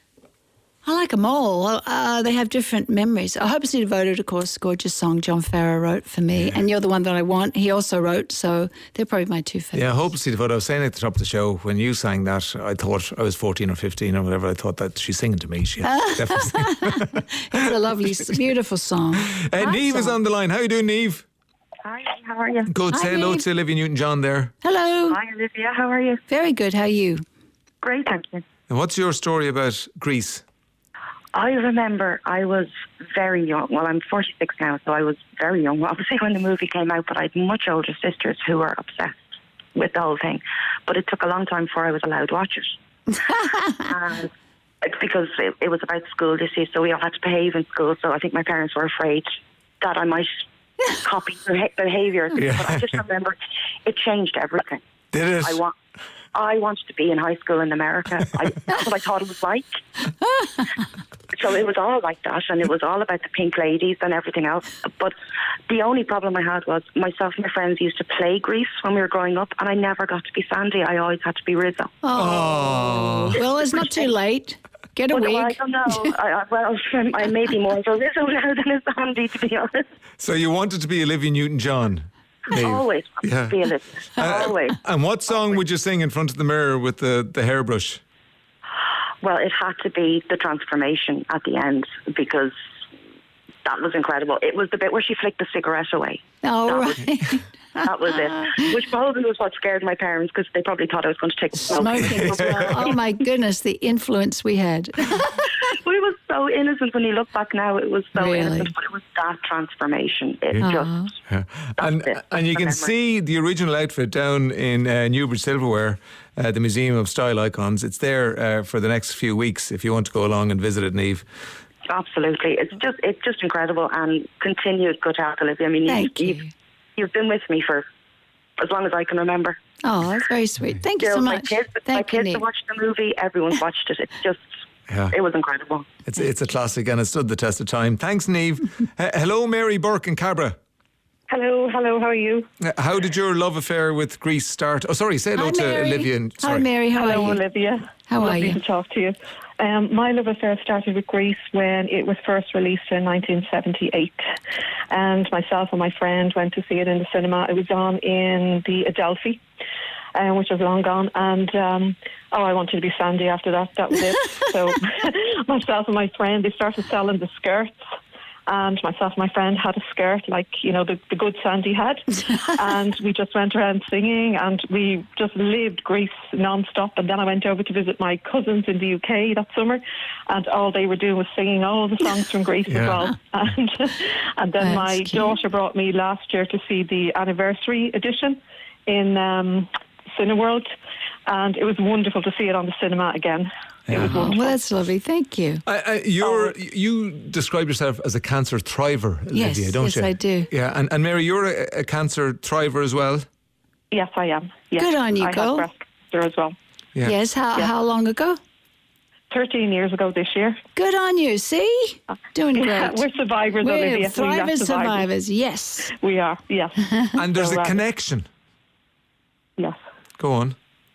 I like them all. Uh, they have different memories. I Hopelessly Devoted, of course, gorgeous song John Farrar wrote for me, and You're the One That I Want. He also wrote, so they're probably my two favourites. Yeah, Hopelessly Devoted. I was saying at the top of the show, when you sang that, I thought I was fourteen or fifteen or whatever. I thought that she's singing to me. She definitely singing. It's a lovely, beautiful song. Uh, Nice Neve is song. on the line. How you doing, Neve? Hi, how are you? Good. Hi, Say hello Neve. to Olivia Newton-John there. Hello. Hi, Olivia. How are you? Very good. How are you? Great, thank you. And what's your story about Grease? I remember I was very young. Well, I'm forty-six now, so I was very young, obviously, when the movie came out, but I had much older sisters who were obsessed with the whole thing. But it took a long time before I was allowed to watch it. and it's because it, it was about school, you see, so we all had to behave in school, so I think my parents were afraid that I might copy their behaviour. Yeah. But I just remember it changed everything. Did it? I want. I wanted to be in high school in America. I, that's what I thought it was like. So it was all like that, and it was all about the pink ladies and everything else. But the only problem I had was myself and my friends used to play Grease when we were growing up, and I never got to be Sandy. I always had to be Rizzo. Oh. Well, it's not too late. Get a Well, wig. I don't know. I, I, well, I may be more of a Rizzo now than a Sandy, to be honest. So you wanted to be Olivia Newton-John? Neve. Always wanted Yeah. to be Elizabeth. Uh, Always. And what song would you sing in front of the mirror with the, the hairbrush? Well, it had to be the transformation at the end because that was incredible. It was the bit where she flicked the cigarette away. Oh, That was- right. That was it. Which probably was what scared my parents, because they probably thought I was going to take the smoke. Smoking as well. Oh my goodness, the influence we had. But it was so innocent when you look back now. It was so Really? innocent, but it was that transformation. It just... Yeah. And, it. and you That's can the memory. see the original outfit down in uh, Newbridge Silverware, uh, the Museum of Style Icons. It's there uh, for the next few weeks if you want to go along and visit it, Niamh. Absolutely. It's just it's just incredible, and continued good health, Olivia. I mean, Thank you've, you. you've, you've been with me for as long as I can remember. Oh, that's very sweet. Thank you Still, so my much. kids, my Thank you, kids have Niamh. watched the movie. Everyone's watched it. It's just, Yeah. it was incredible. It's, it's a classic and it stood the test of time. Thanks, Niamh. uh, hello, Mary Burke in Cabra. Hello, hello, how are you? Uh, how did your love affair with Greece start? Oh, sorry, say hello Hi, to Mary. Olivia. And, sorry. Hi, Mary. How Hello, are you? Olivia. How are Lovely you? to talk to you. Um, my love affair started with Greece when it was first released in nineteen seventy-eight. And myself and my friend went to see it in the cinema. It was on in the Adelphi, um, which was long gone. And, um, oh, I wanted to be Sandy after that. That was it. So myself and my friend, they started selling the skirts. And myself and my friend had a skirt like, you know, the, the good Sandy had. And we just went around singing, and we just lived Greece non-stop. And then I went over to visit my cousins in the U K that summer, and all they were doing was singing all the songs from Greece Yeah. as well. And, and then That's my cute. daughter brought me last year to see the anniversary edition in um, Cineworld. And it was wonderful to see it on the cinema again. It was Oh, wonderful. well, that's lovely. Thank you. I, I, you're, you describe yourself as a cancer thriver, Olivia, Yes, don't yes, you? I do. Yeah, and, and Mary, you're a, a cancer thriver as well? Yes, I am. Yes. Good on you, I girl. have breast cancer as well. Yeah. Yes, how, Yeah. how long ago? thirteen years ago this year. Good on you. See? Doing great. Yeah, we're survivors, We're Olivia. We are thrivers, survivors. survivors. Yes. We are, yes. And there's So, a uh, connection. Yes. Go on.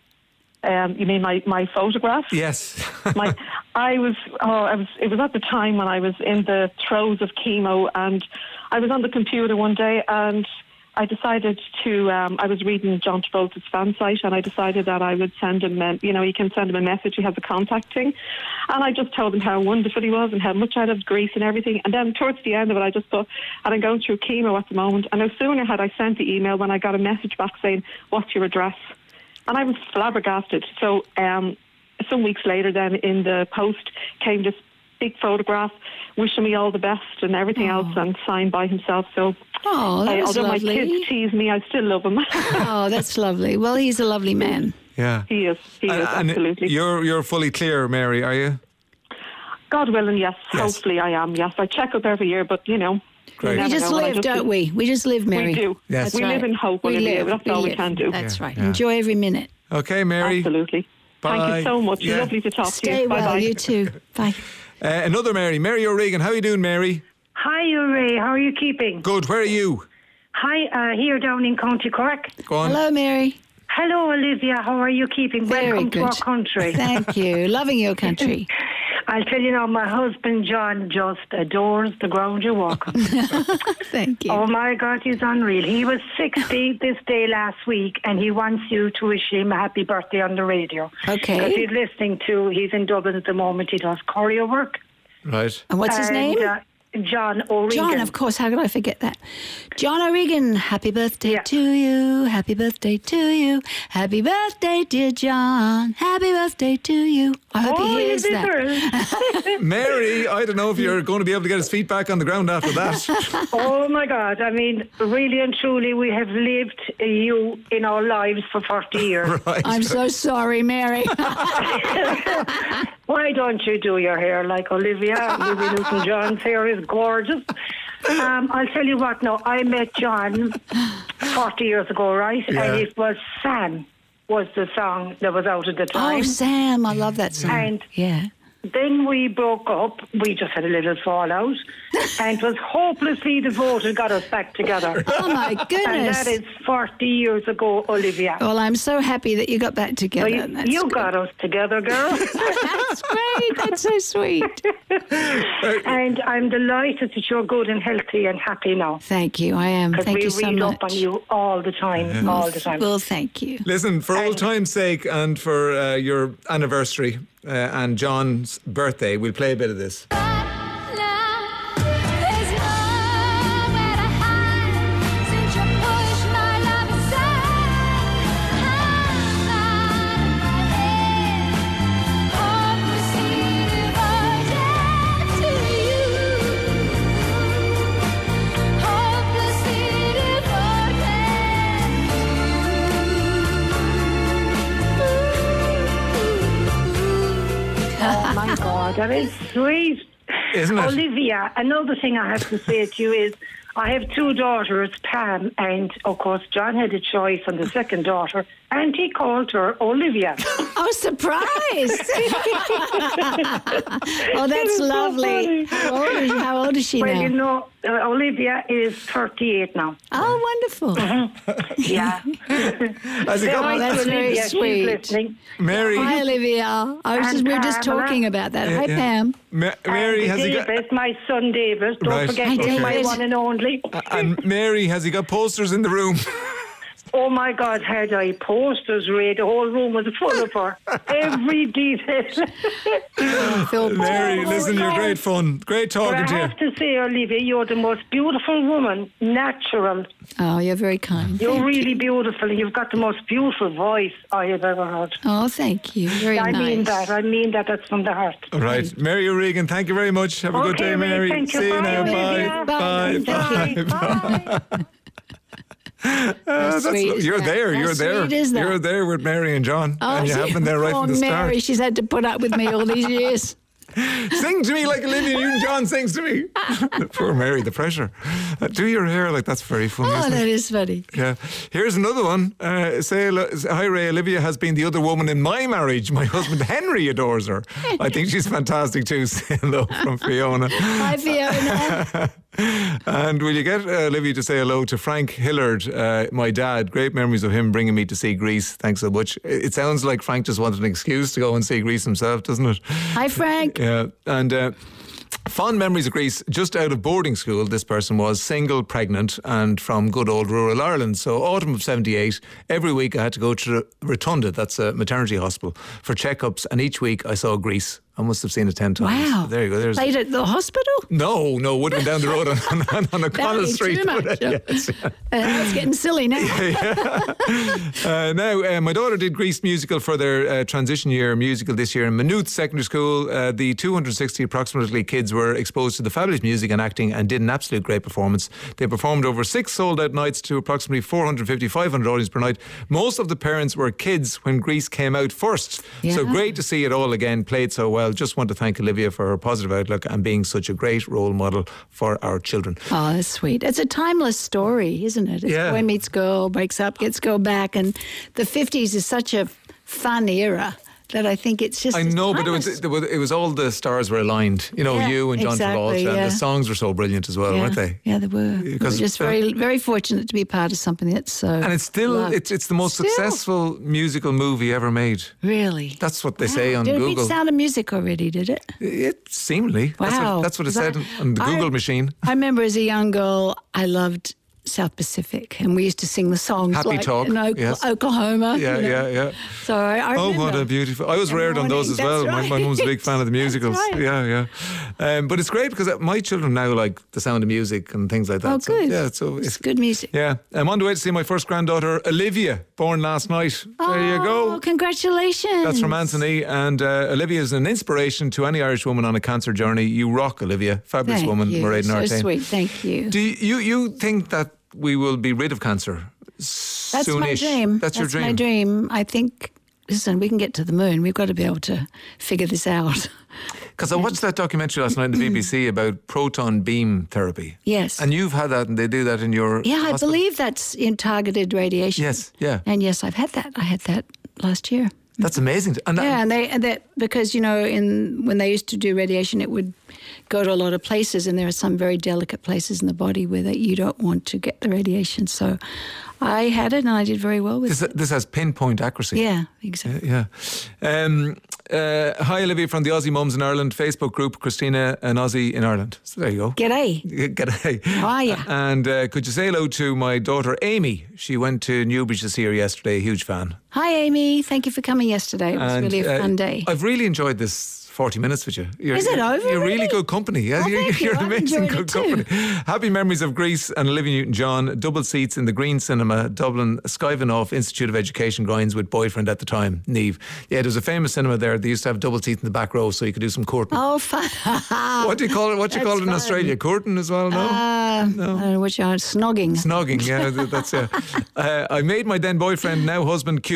Um, you mean my, my photograph? Yes. My, I was, oh, I was, it was at the time when I was in the throes of chemo, and I was on the computer one day, and I decided to, um, I was reading John Travolta's fan site, and I decided that I would send him, um, you know, you can send him a message, he has a contact thing. And I just told him how wonderful he was and how much I loved Greece and everything. And then towards the end of it, I just thought, and I'm going through chemo at the moment, and no sooner had I sent the email when I got a message back saying, what's your address? And I was flabbergasted. So um, some weeks later then in the post came this big photograph wishing me all the best and everything else, and signed by himself. So Oh, that I, was although lovely. my kids tease me, I still love him. Oh, that's lovely. Well, he's a lovely man. Yeah. He is. He And, is, and absolutely. you're, you're fully clear, Mary, are you? God willing, yes. Yes. Hopefully I am, yes. I check up every year, but, you know. Great. you We never just know. I live, don't we? We just live, Mary. We do. Yes. We That's live right. in hope, We Olivia. live. That's all we live. can do. That's Yeah. right. Yeah. Enjoy every minute. Okay, Mary. Absolutely. Thank Bye. you so much. Yeah. Lovely to talk to Stay you. well, Bye-bye. you too. Bye. Uh, another Mary, Mary O'Regan. How are you doing, Mary? Hi, Ray. How are you keeping? Good. Where are you? Hi, uh, here down in County Cork. Go on. Hello, Mary. Hello, Olivia. How are you keeping? Very Welcome good. to our country. Thank you. Loving your country. I'll tell you now, my husband John just adores the ground you walk on. Thank you. Oh my God, he's unreal. He was sixty this day last week, and he wants you to wish him a happy birthday on the radio. Okay. Because he's listening to, he's in Dublin at the moment, he does courier work. Right. And what's his And, name? Uh, John O'Regan. John, of course. How could I forget that? John O'Regan, happy birthday Yeah. to you. Happy birthday to you. Happy birthday, dear John. Happy birthday to you. I hope Oh, he hears you that. deserve. Mary, I don't know if you're going to be able to get his feet back on the ground after that. Oh my God! I mean, really and truly, we have lived uh, you in our lives for forty years. Right. I'm so sorry, Mary. Why don't you do your hair like Olivia? Olivia Newton-John's hair is gorgeous. Um, I'll tell you what. Now, I met John forty years ago, right? Yeah. And it was Sam was the song that was out at the time. Oh, Sam, I love that song. And- yeah. Then we broke up. We just had a little fallout, and it was hopelessly devoted got us back together. Oh, my And goodness. that is forty years ago, Olivia. Well, I'm so happy that you got back together. So you That's you good. got us together, girl. That's great. That's so sweet. And I'm delighted that you're good and healthy and happy now. Thank you. I am. Because Thank we you so read much. up on you all the time, all the time. Well, thank you. Listen, for old time's sake and for uh, your anniversary uh, and John's birthday, we'll play a bit of this. There's nowhere to hide since you pushed my Oh, that is sweet. Isn't it? Olivia, another thing I have to say to you is I have two daughters, Pam, and of course John had a choice on the second daughter, and he called her Olivia. Oh, surprise! Oh, that's so lovely. funny. How old is, how old is she Well, now? you know, uh, Olivia is thirty-eight now. Oh, wonderful. Yeah. Has he Say got hi to that's very Olivia, she's sweet. listening. Mary? Hi, Olivia. I was And just, we were just Pamela. talking about that. Hi, yeah. Pam. Ma- Mary, and has he got? Davis, my son Davis. Don't Right. forget Hi, he's my David. one and only. And Mary, has he got posters in the room? Oh my God, had I posters read, the whole room was full of her. Every detail. Phil. Mary, listen, you're great fun. Great But I talking to you. have to say, Olivia, you're the most beautiful woman, natural. Oh, you're very kind. You're Thank really you. beautiful, and you've got the most beautiful voice I have ever heard. Oh, thank you. Very I nice. mean that. I mean that. That's from the heart. All right. Mary O'Regan, thank you very much. Have a good Okay, day, Ray, Mary. thank you. See you Bye, now. Olivia. Bye. Bye. Bye. Bye. Uh, that's sweet lo- is you're that? there. How You're there. sweet is that? You're there with Mary and John, Oh, and you she- have been there right oh, from the Mary, start. she's had to put up with me all these years. Sing to me like Olivia Newton-John sings to me. Poor Mary, the pressure. Uh, do your hair like that's very funny. Oh, isn't it? that is funny. Yeah. Here's another one. Uh, say, hello- hi, Ray. Olivia has been the other woman in my marriage. My husband Henry adores her. I think she's fantastic too. Say hello from Fiona. Hi, Fiona. And will you get uh, Olivia to say hello to Frank Hillard, uh, my dad? Great memories of him bringing me to see Greece. Thanks so much. It it sounds like Frank just wanted an excuse to go and see Greece himself, doesn't it? Hi, Frank. Yeah. And uh, fond memories of Greece. Just out of boarding school, this person was single, pregnant, and from good old rural Ireland. So autumn of seventy-eight, every week I had to go to Rotunda, that's a maternity hospital, for checkups. And each week I saw Greece. I must have seen it ten times. Wow. There you go. There's Played at the hospital? no, no, would have been down the road on, on, on O'Connell That'd be Street. too much. would it? Yes, yeah. Uh, it's getting silly now. Uh, now, uh, my daughter did Grease musical for their uh, transition year musical this year in Maynooth Secondary School. Uh, the two hundred sixty approximately kids were exposed to the fabulous music and acting and did an absolute great performance. They performed over six sold-out nights to approximately four hundred fifty, five hundred audience per night. Most of the parents were kids when Grease came out first. So Yeah. great to see it all again, played so well. Just want to thank Olivia for her positive outlook and being such a great role model for our children. Oh, that's sweet. It's a timeless story, isn't it? It's Yeah. boy meets girl, breaks up, gets girl back. And the fifties is such a fun era that I think it's just. I know, but it was, timeless. it was it was all the stars were aligned. You know, Yeah, you and John exactly, Travolta, and yeah. the songs were so brilliant as well, yeah. weren't they? Yeah, they were. We were Because, just uh, very, very fortunate to be part of something that's so. And it's still loved. it's it's the most Still. successful musical movie ever made. Really? That's what they say on did it Google. beat Sound of Music already, did it? It seemingly. That's Wow. what, that's what it That- said on- on the I- Google machine. I remember as a young girl, I loved South Pacific, and we used to sing the songs Happy like Talk, in Oak- yes. Oklahoma. Yeah, you know. yeah, yeah. So I, I Oh, remember. what a beautiful! I was The reared on those as morning, well. that's My, my mum's a big right. fan of the musicals. That's right. Yeah, yeah. Um, but it's great because my children now like the Sound of Music and things like that. Oh, So, good. yeah, so It's good music. Yeah, I'm on the way to see my first granddaughter, Olivia, born last night. There you Oh, go. congratulations. That's from Anthony, and uh, Olivia is an inspiration to any Irish woman on a cancer journey. You rock, Olivia. Fabulous Thank woman, you. Mairead So Nartane. sweet. Thank you. Do you, you you think that we will be rid of cancer That's soonish? my dream. That's your dream. my dream. I think, listen, we can get to the moon. We've got to be able to figure this out. Because I watched that documentary last night on the B B C about proton beam therapy. Yes. And you've had that, and they do that in your Yeah, I hospital. believe that's in targeted radiation. Yes, yeah. And yes, I've had that. I had that last year. That's amazing. And that, Yeah, and they and that because you know in when they used to do radiation, it would go to a lot of places, and there are some very delicate places in the body where that you don't want to get the radiation. So, I had it, and I did very well with this, it. this has pinpoint accuracy. Yeah, exactly. Yeah. Um, uh, hi, Olivia from the Aussie Mums in Ireland Facebook group. Christina, an Aussie in Ireland. So there you go. G'day. G'day. How are ya? And uh, could you say hello to my daughter Amy? She went to Newbridge to see her yesterday. Huge fan. Hi, Amy. Thank you for coming yesterday. It was And, really a uh, fun day. I've really enjoyed this forty minutes with you. You're, Is it you're, over You're really already? good company. Yeah, Oh, you're, thank you. you're I've amazing enjoyed good it too. company. Happy memories of Greece and Olivia Newton-John. Double seats in the Green Cinema, Dublin, Skyvanoff Institute of Education grounds with boyfriend at the time, Neve. Yeah, there was a famous cinema there. They used to have double seats in the back row so you could do some courting. Oh, fun. What do you call it? What do you That's call it in fun. Australia? Courting as well? No. Uh, I don't know what you are. Snogging. Snogging, yeah, th- that's yeah. Uh, I made my then boyfriend, now husband Q,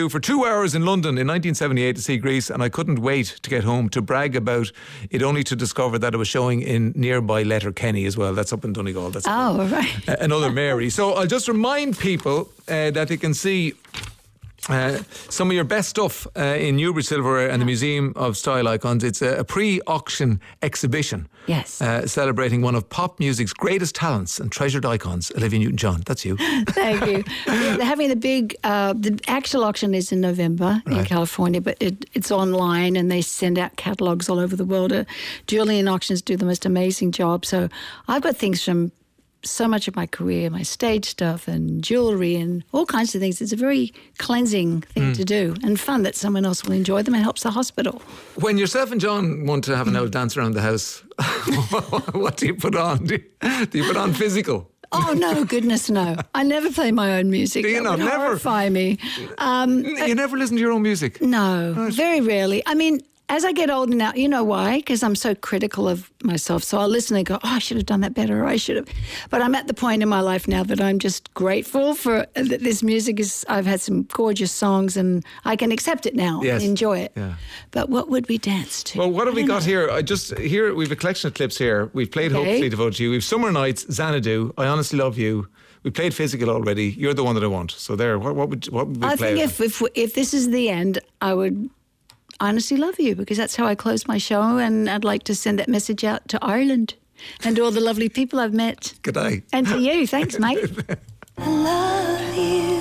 Xanadu for two hours in London in nineteen seventy-eight to see Grease, and I couldn't wait to get home to brag about it, only to discover that it was showing in nearby Letterkenny as well. That's up in Donegal. That's Oh, right. uh, another Mary. So I'll just remind people uh, that they can see Uh, some of your best stuff uh, in Newbridge Silverware and the Museum of Style Icons. It's a, a pre-auction exhibition. Yes. Uh, celebrating one of pop music's greatest talents and treasured icons, Olivia Newton-John. That's you. Thank you. They're having the big, uh, the actual auction is in November in Right. California, but it, it's online and they send out catalogues all over the world. Uh, Julian Auctions do the most amazing job. So I've got things from so much of my career, my stage stuff and jewellery and all kinds of things. It's a very cleansing thing to do and fun that someone else will enjoy them and helps the hospital. When yourself and John want to have an old dance around the house, what do you put on? Do you, do you put on physical? Oh, no, goodness, no. I never play my own music. Do you That not? would Never? horrify me. Um, You never listen to your own music? No, very rarely. I mean, as I get older now, you know why? Because I'm so critical of myself. So I'll listen and go, oh, I should have done that better, or I should have. But I'm at the point in my life now that I'm just grateful for that this music is, I've had some gorgeous songs and I can accept it now Yes. and enjoy it. Yeah. But what would we dance to? Well, what have I we don't got know. here? I just here we've a collection of clips here. We've played Okay. Hopefully Devoted to You. We've Summer Nights, Xanadu, I Honestly Love You. We played Physical already. You're the one that I want. So there, what, what would what would we I play? think if, if if this is the end, I would honestly love you, because that's how I close my show, and I'd like to send that message out to Ireland and to all the lovely people I've met. Good day. And to you, thanks, mate. I love you.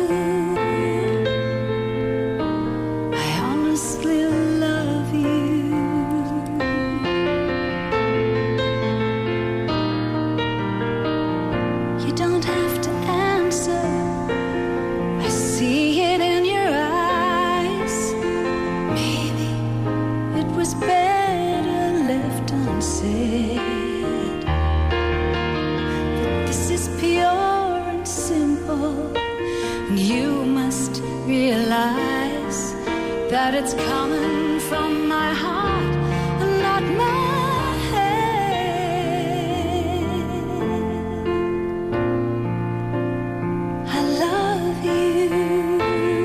I honestly love you. You don't have to answer. I see it in your eyes. Maybe it was better left unsaid. But this is pure and simple, and you must realize that it's coming from my heart and not my head. I love you.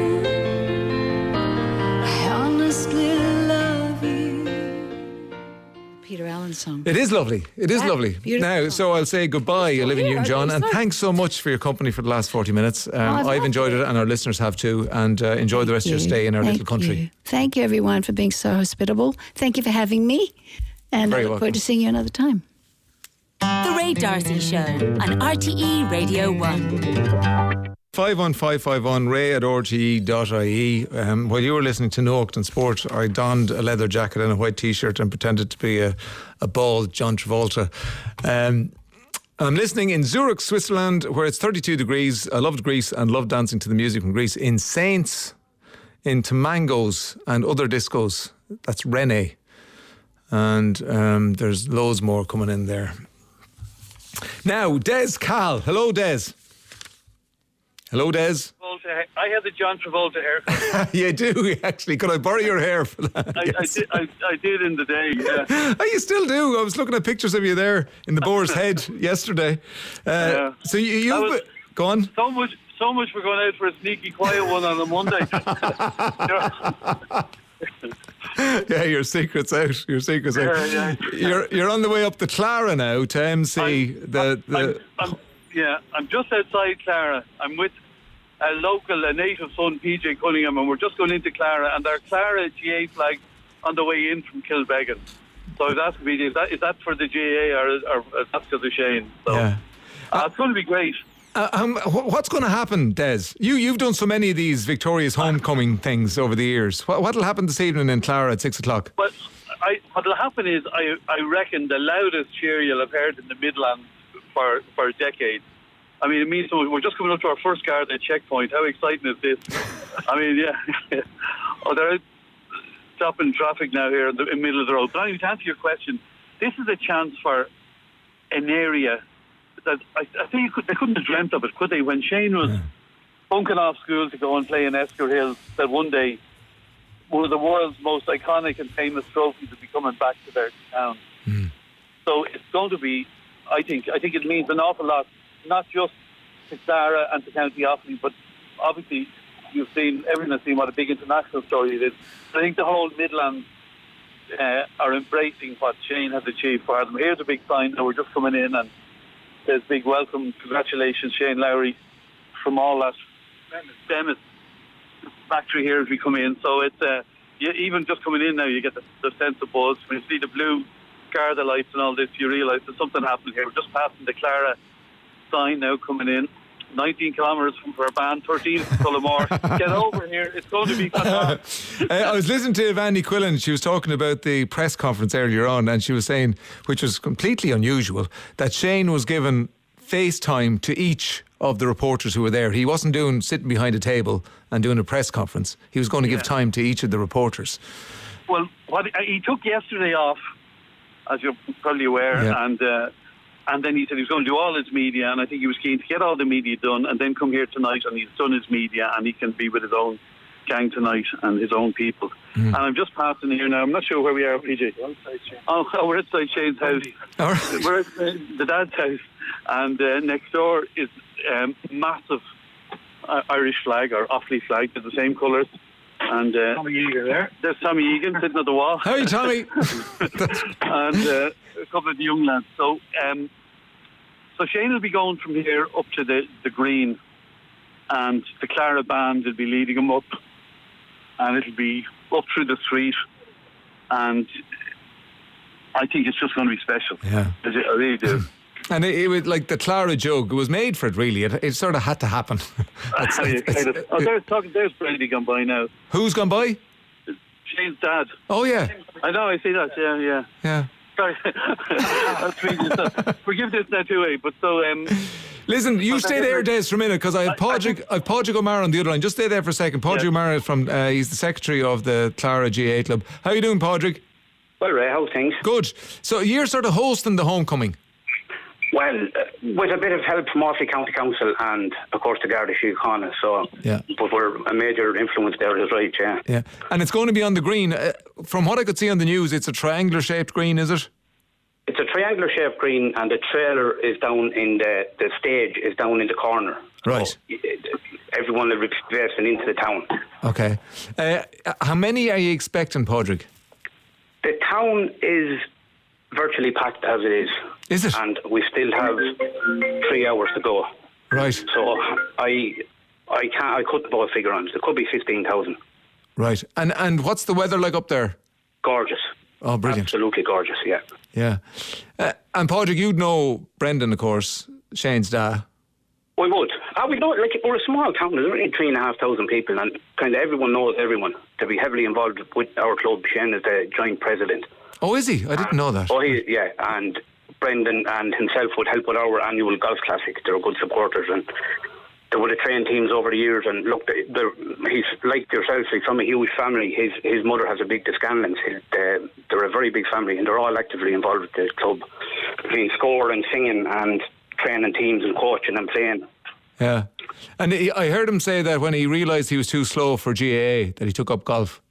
I honestly love you. Peter Allen song. It is lovely. It is Yeah, lovely. beautiful. Now, so I'll say goodbye, Olivia here, Newton-John, I and think so. thanks so much for your company for the last forty minutes. Um, I've I've loved enjoyed it, and our listeners have too. And uh, enjoy the rest of your stay in our Thank little country. you. Thank you, everyone, for being so hospitable. Thank you for having me. And Very I look welcome. forward to seeing you another time. The Ray Darcy Show on R T E Radio one. five one five five one ray at r t e dot i e. Um, while you were listening to No Acton Sport, I donned a leather jacket and a white t-shirt and pretended to be a, a bald John Travolta. Um, I'm listening in Zurich, Switzerland, where it's thirty-two degrees. I loved Greece and loved dancing to the music from Greece. In Saints, in Tamangos and other discos. That's Rene. And um, there's loads more coming in there. Now, Des Cal. Hello, Des. Hello, Des. Travolta, I had the John Travolta haircut. You do, actually. Could I borrow your hair for that? I, Yes. I, did, I, I did in the day, yeah. Oh, you still do. I was looking at pictures of you there in the Boar's Head yesterday. Uh, Yeah. So you, you That was- go on. So much, so much for going out for a sneaky, quiet one on a Monday. Yeah, your secret's out. Your secret's out. Yeah, yeah. You're you're on the way up to Clara now to M C. I'm- the the I'm, I'm, yeah, I'm just outside Clara. I'm with a local, a native son, P J Cunningham, and we're just going into Clara, and our Clara G A flag on the way in from Kilbeggan. So I was asking P J, is that, is that for the G A or, or, or that's for the Shane? So yeah. uh, it's going to be great. Uh, um, wh- what's going to happen, Des? You you've done so many of these victorious homecoming things over the years. What what'll happen this evening in Clara at six o'clock? But I, what'll happen is, I, I reckon the loudest cheer you'll have heard in the Midlands for for decades. I mean, it means so much. We're just coming up to our first guard at checkpoint. How exciting is this? I mean, yeah. Oh, they're out stopping traffic now here in the, in the middle of the road. But anyway, to answer your question, this is a chance for an area that I, I think you could, they couldn't have dreamt of it, could they? When Shane was Yeah. bunking off school to go and play in Esker Hills, that one day one of the world's most iconic and famous trophies would be coming back to their town. Mm. So it's going to be, I think, I think it means an awful lot, not just to Clara and to County Offaly, but obviously you've seen, everyone has seen what a big international story it is. I think the whole Midlands uh, are embracing what Shane has achieved for them. Here's a big sign that we're just coming in, and there's big welcome, congratulations, Shane Lowry, from all that Bemis factory here as we come in. So it's uh, you, even just coming in now, you get the, the sense of buzz. When you see the blue Garda lights and all this, you realise there's something happening here. We're just passing the Clara sign now coming in. nineteen kilometres from our band, thirteen from Tullamore. Get over here, it's going to be fantastic. uh, I was listening to Vandy Quillen. She was talking about the press conference earlier on, and she was saying, which was completely unusual, that Shane was given FaceTime to each of the reporters who were there. He wasn't doing sitting behind a table and doing a press conference. He was going to Yeah. give time to each of the reporters. Well, what he took yesterday off, as you're probably aware, Yeah. and uh, and then he said he was going to do all his media, and I think he was keen to get all the media done and then come here tonight, and he's done his media, and he can be with his own gang tonight and his own people. Mm. And I'm just passing here now. I'm not sure where we are, P J. Oh, we're outside Shane's house. All right. We're at uh, the dad's house, and uh, next door is um, massive uh, Irish flag, or Offaly flag. They're the same colours. And uh, Tommy Egan there. There's Tommy Egan sitting at the wall. How are you, Tommy? and uh, a couple of the young lads. So, um, so Shane will be going from here up to the, the green, and the Clara band will be leading him up, and it'll be up through the street, and I think it's just going to be special. Yeah. I really do. And it, it was like the Clara jug. It was made for it, really. It, it sort of had to happen. It's- How you it's- kind of- oh, there's, talking, there's Brady gone by now. Who's gone by? Shane's dad. Oh, yeah. I know, I see that, yeah, yeah. Yeah. Sorry. That's really just, forgive this now too, eh? But so, um, Listen, you stay there, Des, for a minute, because I have Padraig, I have Padraig O'Mara on the other line. Just stay there for a second. Padraig Yeah. O'Mara from, uh, he's the secretary of the Clara G A A Club. How you doing, Padraig? Well, Ray, how's things? Good. So you're sort of hosting the homecoming. Well, uh, with a bit of help from Offaly County Council and, of course, the Garda Síochána, so Yeah. but we're a major influence there, is right, yeah. Yeah. And it's going to be on the green. Uh, from what I could see on the news, it's a triangular shaped green, is it? It's a triangular shaped green, and the trailer is down in the, the stage is down in the corner. Right. So, it, everyone will be facing into the town. Okay. Uh, how many are you expecting, Padraig? The town is virtually packed as it is. Is it? And we still have three hours to go. Right. So I I can't I couldn't put a figure on it. It could be fifteen thousand. Right. And and what's the weather like up there? Gorgeous. Oh, brilliant. Absolutely gorgeous, yeah. Yeah. Uh, and Padraig, you'd know Brendan, of course, Shane's dad. We would. I would know, like, we're a small town. There's only three and a half thousand people, and kind of everyone knows everyone. To be heavily involved with our club, Shane is the joint president. Oh, is he? I didn't know that. Oh, he, yeah. And Brendan and himself would help with our annual golf classic. They're good supporters, and they would have trained teams over the years. And look, they're, he's like yourself. He's from a huge family. His his mother has a big Descanlins. They're, they're a very big family, and they're all actively involved with the club, between score and singing and training teams and coaching and playing. Yeah. And he, I heard him say that when he realised he was too slow for G A A, that he took up golf.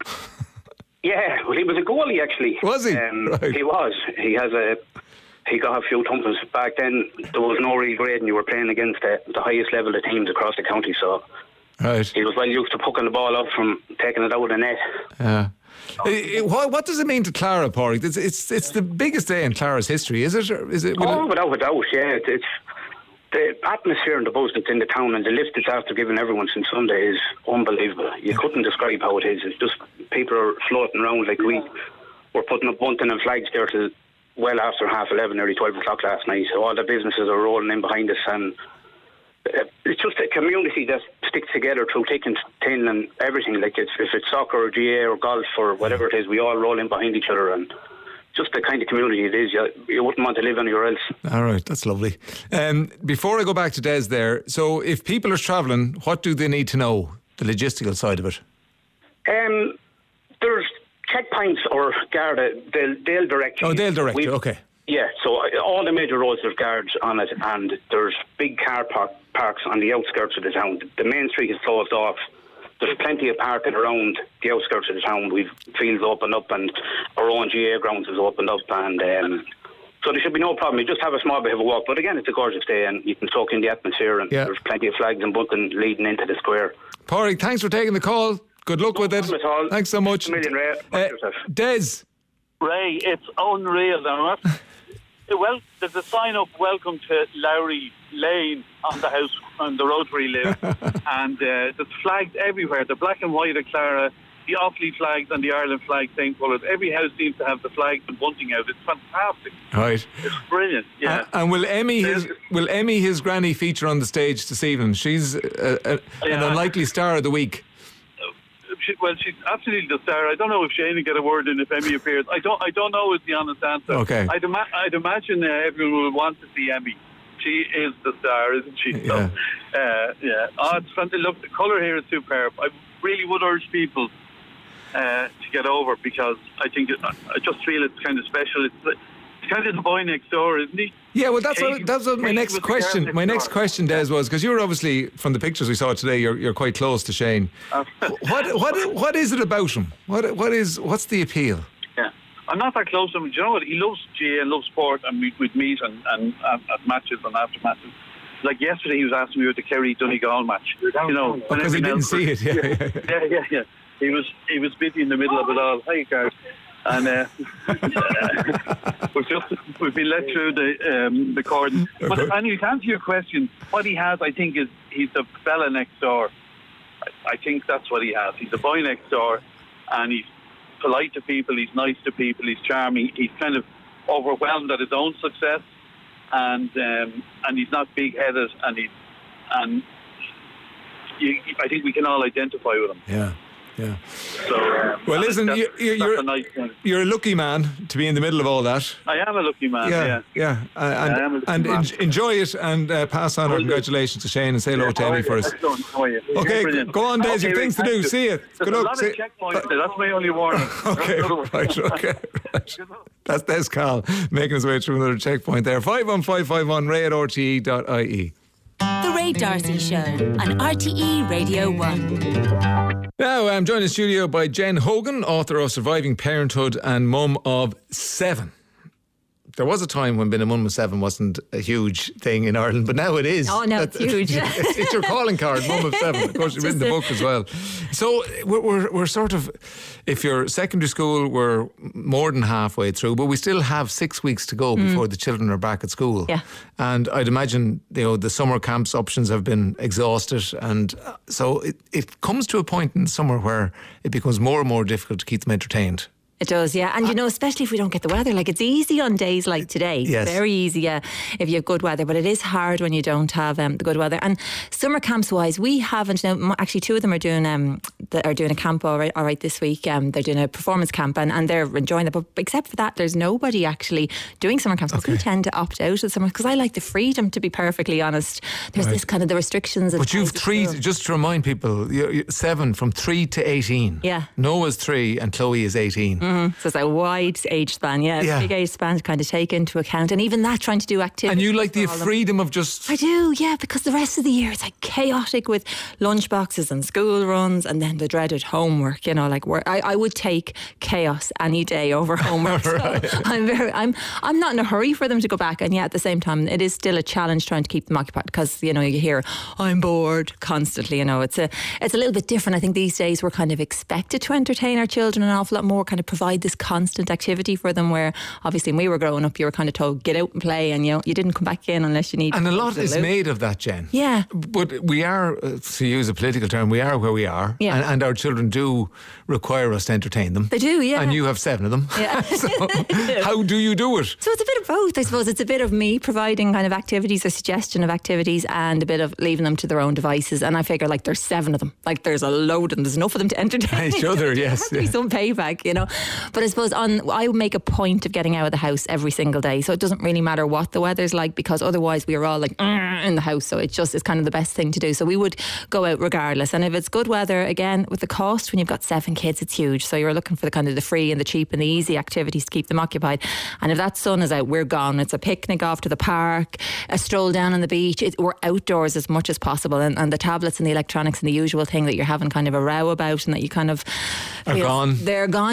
Yeah, well, he was a goalie actually. Was he? Um, Right. He was. He has a. He got a few thumpings back then. There was no real grade, and you were playing against the, the highest level of teams across the county. So Right. he was well used to pucking the ball up from taking it out of the net. Yeah. Uh, what, what does it mean to Clara, Padraig? It's, it's it's the biggest day in Clara's history, is it? Or is it? will Oh, it- without a doubt, yeah. It's, it's the atmosphere and the buzz that's in the town, and the lift it's after giving everyone since Sunday is unbelievable. You couldn't describe how it is. It's just people are floating around like we were putting up bunting and flags there till well after half eleven, early twelve o'clock last night. So all the businesses are rolling in behind us, and uh, it's just a community that sticks together through thick and thin and everything. Like it's, if it's soccer or G A A or golf or whatever it is, we all roll in behind each other, and just the kind of community it is. You, you wouldn't want to live anywhere else. All right, that's lovely. Um, before I go back to Des there, so if people are travelling, what do they need to know? The logistical side of it. Um, there's checkpoints or Garda, they'll, they'll direct you. Oh, they'll direct We've- you, okay. Yeah, so uh, all the major roads, there's guards on it, and there's big car park, parks on the outskirts of the town. The main street is closed off. There's plenty of parking around the outskirts of the town. We've fields opened up, and our own G A A grounds is opened up, and um, So there should be no problem. You just have a small bit of a walk. But again, it's a gorgeous day and you can soak in the atmosphere and Yeah. there's plenty of flags and bunting leading into the square. Pádraig, thanks for taking the call. Good luck with it. problem at all. Thanks so much. A million, Ray. Uh, Des. Ray, it's unreal now. Well, there's a sign up, welcome to Lowry Lane on the house, on the road where he lives. and uh, there's flags everywhere. The black and white are Clara, the Offaly flags and the Ireland flag, same colours. Every house seems to have the flags and bunting out. It's fantastic. Right. It's brilliant, yeah. Uh, and will Emmy, his, will Emmy, his granny, feature on the stage this evening? She's a, a, an Yeah. unlikely star of the week. She, well, she's absolutely the star. I don't know if Shane will get a word in if Emmy appears. I don't. I don't know is the honest answer. Okay. I'd, ima- I'd imagine uh, everyone will want to see Emmy. She is the star, isn't she? So, uh, yeah. Oh, it's fantastic. Look, the colour here is superb. I really would urge people uh, to get over because I think it, I just feel it's kind of special. It's, it's kind of the boy next door, isn't he? Yeah, well, that's what, that's what my Kate next was the question. girl My next next door. question, Des, was because you're obviously from the pictures we saw today. You're you're quite close to Shane. Uh, what what what is it about him? What what is what's the appeal? Yeah, I'm not that close to him. Do you know what? He loves G A and loves sport, and we would meet and, and at, at matches and after matches. Like yesterday, he was asking me about the Kerry Donegal match. You know, when Because he everyone didn't else see was- it. Yeah, yeah, yeah. yeah, yeah, yeah. He was he was busy in the middle of it all. Hi, guys. And uh, we've just we've been let through the um, the cordon. But Okay. anyway, to answer your question, what he has, I think, is he's the fella next door. I, I think that's what he has. He's a boy next door, and he's polite to people. He's nice to people. He's charming. He's kind of overwhelmed at his own success, and um, and he's not big-headed, and he's and you, I think we can all identify with him. Yeah, yeah. So, uh, Well, listen, that's, you, you, that's you're a nice thing. you're a lucky man to be in the middle of all that. I am a lucky man. Yeah, Yeah. yeah, Uh, I am a and lucky and man. en- enjoy it and uh, pass on our Will do. congratulations to Shane and say hello to Emmy for us. Excellent. How are you? Okay, Brilliant. go on, Des. Okay, You've things to thank do. you. See you. There's Good a luck. lot See- of checkpoints there. That's my only warning. Okay, right, okay. Right. That's Des Cahill making his way through another checkpoint there. five one five five one ray at r t e dot i e. The Ray Darcy Show on R T E Radio one. Now, I'm joined in studio by Jen Hogan, author of Surviving Parenthood and mum of seven. There was a time when being a mum of seven wasn't a huge thing in Ireland, but now it is. Oh, no, it's huge. it's, it's your calling card, mum of seven. Of course, you've written the book as well. So we're, we're, we're sort of, if you're secondary school, we're more than halfway through, but we still have six weeks to go before the children are back at school. Yeah. And I'd imagine, you know, the summer camps options have been exhausted. And uh, so it, it comes to a point in summer where it becomes more and more difficult to keep them entertained. It does, yeah. And you know, especially if we don't get the weather, like it's easy on days like today. Yes. Very easy, yeah, if you have good weather, but it is hard when you don't have um, the good weather. And summer camps wise, we haven't, now, m- actually two of them are doing um, the, are doing a camp all right, all right this week. Um, they're doing a performance camp and, and they're enjoying it. But except for that, there's nobody actually doing summer camps because we tend to opt out of summer because I like the freedom, to be perfectly honest. There's Right. this kind of the restrictions. of But you've times of three, school. just to remind people, you're, you're seven from three to eighteen. Yeah. Noah's three and Chloe is eighteen. Mm, so it's a wide age span, yeah. Yeah. Big age span to kind of take into account. And even that, trying to do activities. And you like the for all of them. freedom of just... I do, yeah, because the rest of the year it's like chaotic with lunch boxes and school runs and then the dreaded homework, you know, like work. I, I would take chaos any day over homework. Right. So I'm very I'm I'm not in a hurry for them to go back, and yet at the same time it is still a challenge trying to keep them occupied because, you know, you hear I'm bored constantly, you know. It's a it's a little bit different. I think these days we're kind of expected to entertain our children an awful lot more, kind of provide this constant activity for them, where obviously when we were growing up you were kind of told get out and play, and you know you didn't come back in unless you need And a lot to is loop. made of that, Jen. Yeah. But we are, uh, to use a political term, we are where we are. Yeah. And, and our children do require us to entertain them. They do, yeah. And you have seven of them. Yeah. So how do you do it? So it's a bit of both, I suppose. It's a bit of me providing kind of activities or suggestion of activities and a bit of leaving them to their own devices. And I figure like there's seven of them. Like there's a load and there's enough of them to entertain Each other, There yes, has to be yeah. some payback, you know. But I suppose on I make a point of getting out of the house every single day. So it doesn't really matter what the weather's like, because otherwise we are all like "Arr," in the house. So it just is kind of the best thing to do. So we would go out regardless. And if it's good weather, again, with the cost, when you've got seven kids, it's huge. So you're looking for the kind of the free and the cheap and the easy activities to keep them occupied. And if that sun is out, we're gone. It's a picnic off to the park, a stroll down on the beach. It, we're outdoors as much as possible. And, and the tablets and the electronics and the usual thing that you're having kind of a row about and that you kind of Are feel gone. They're gone. You go, no,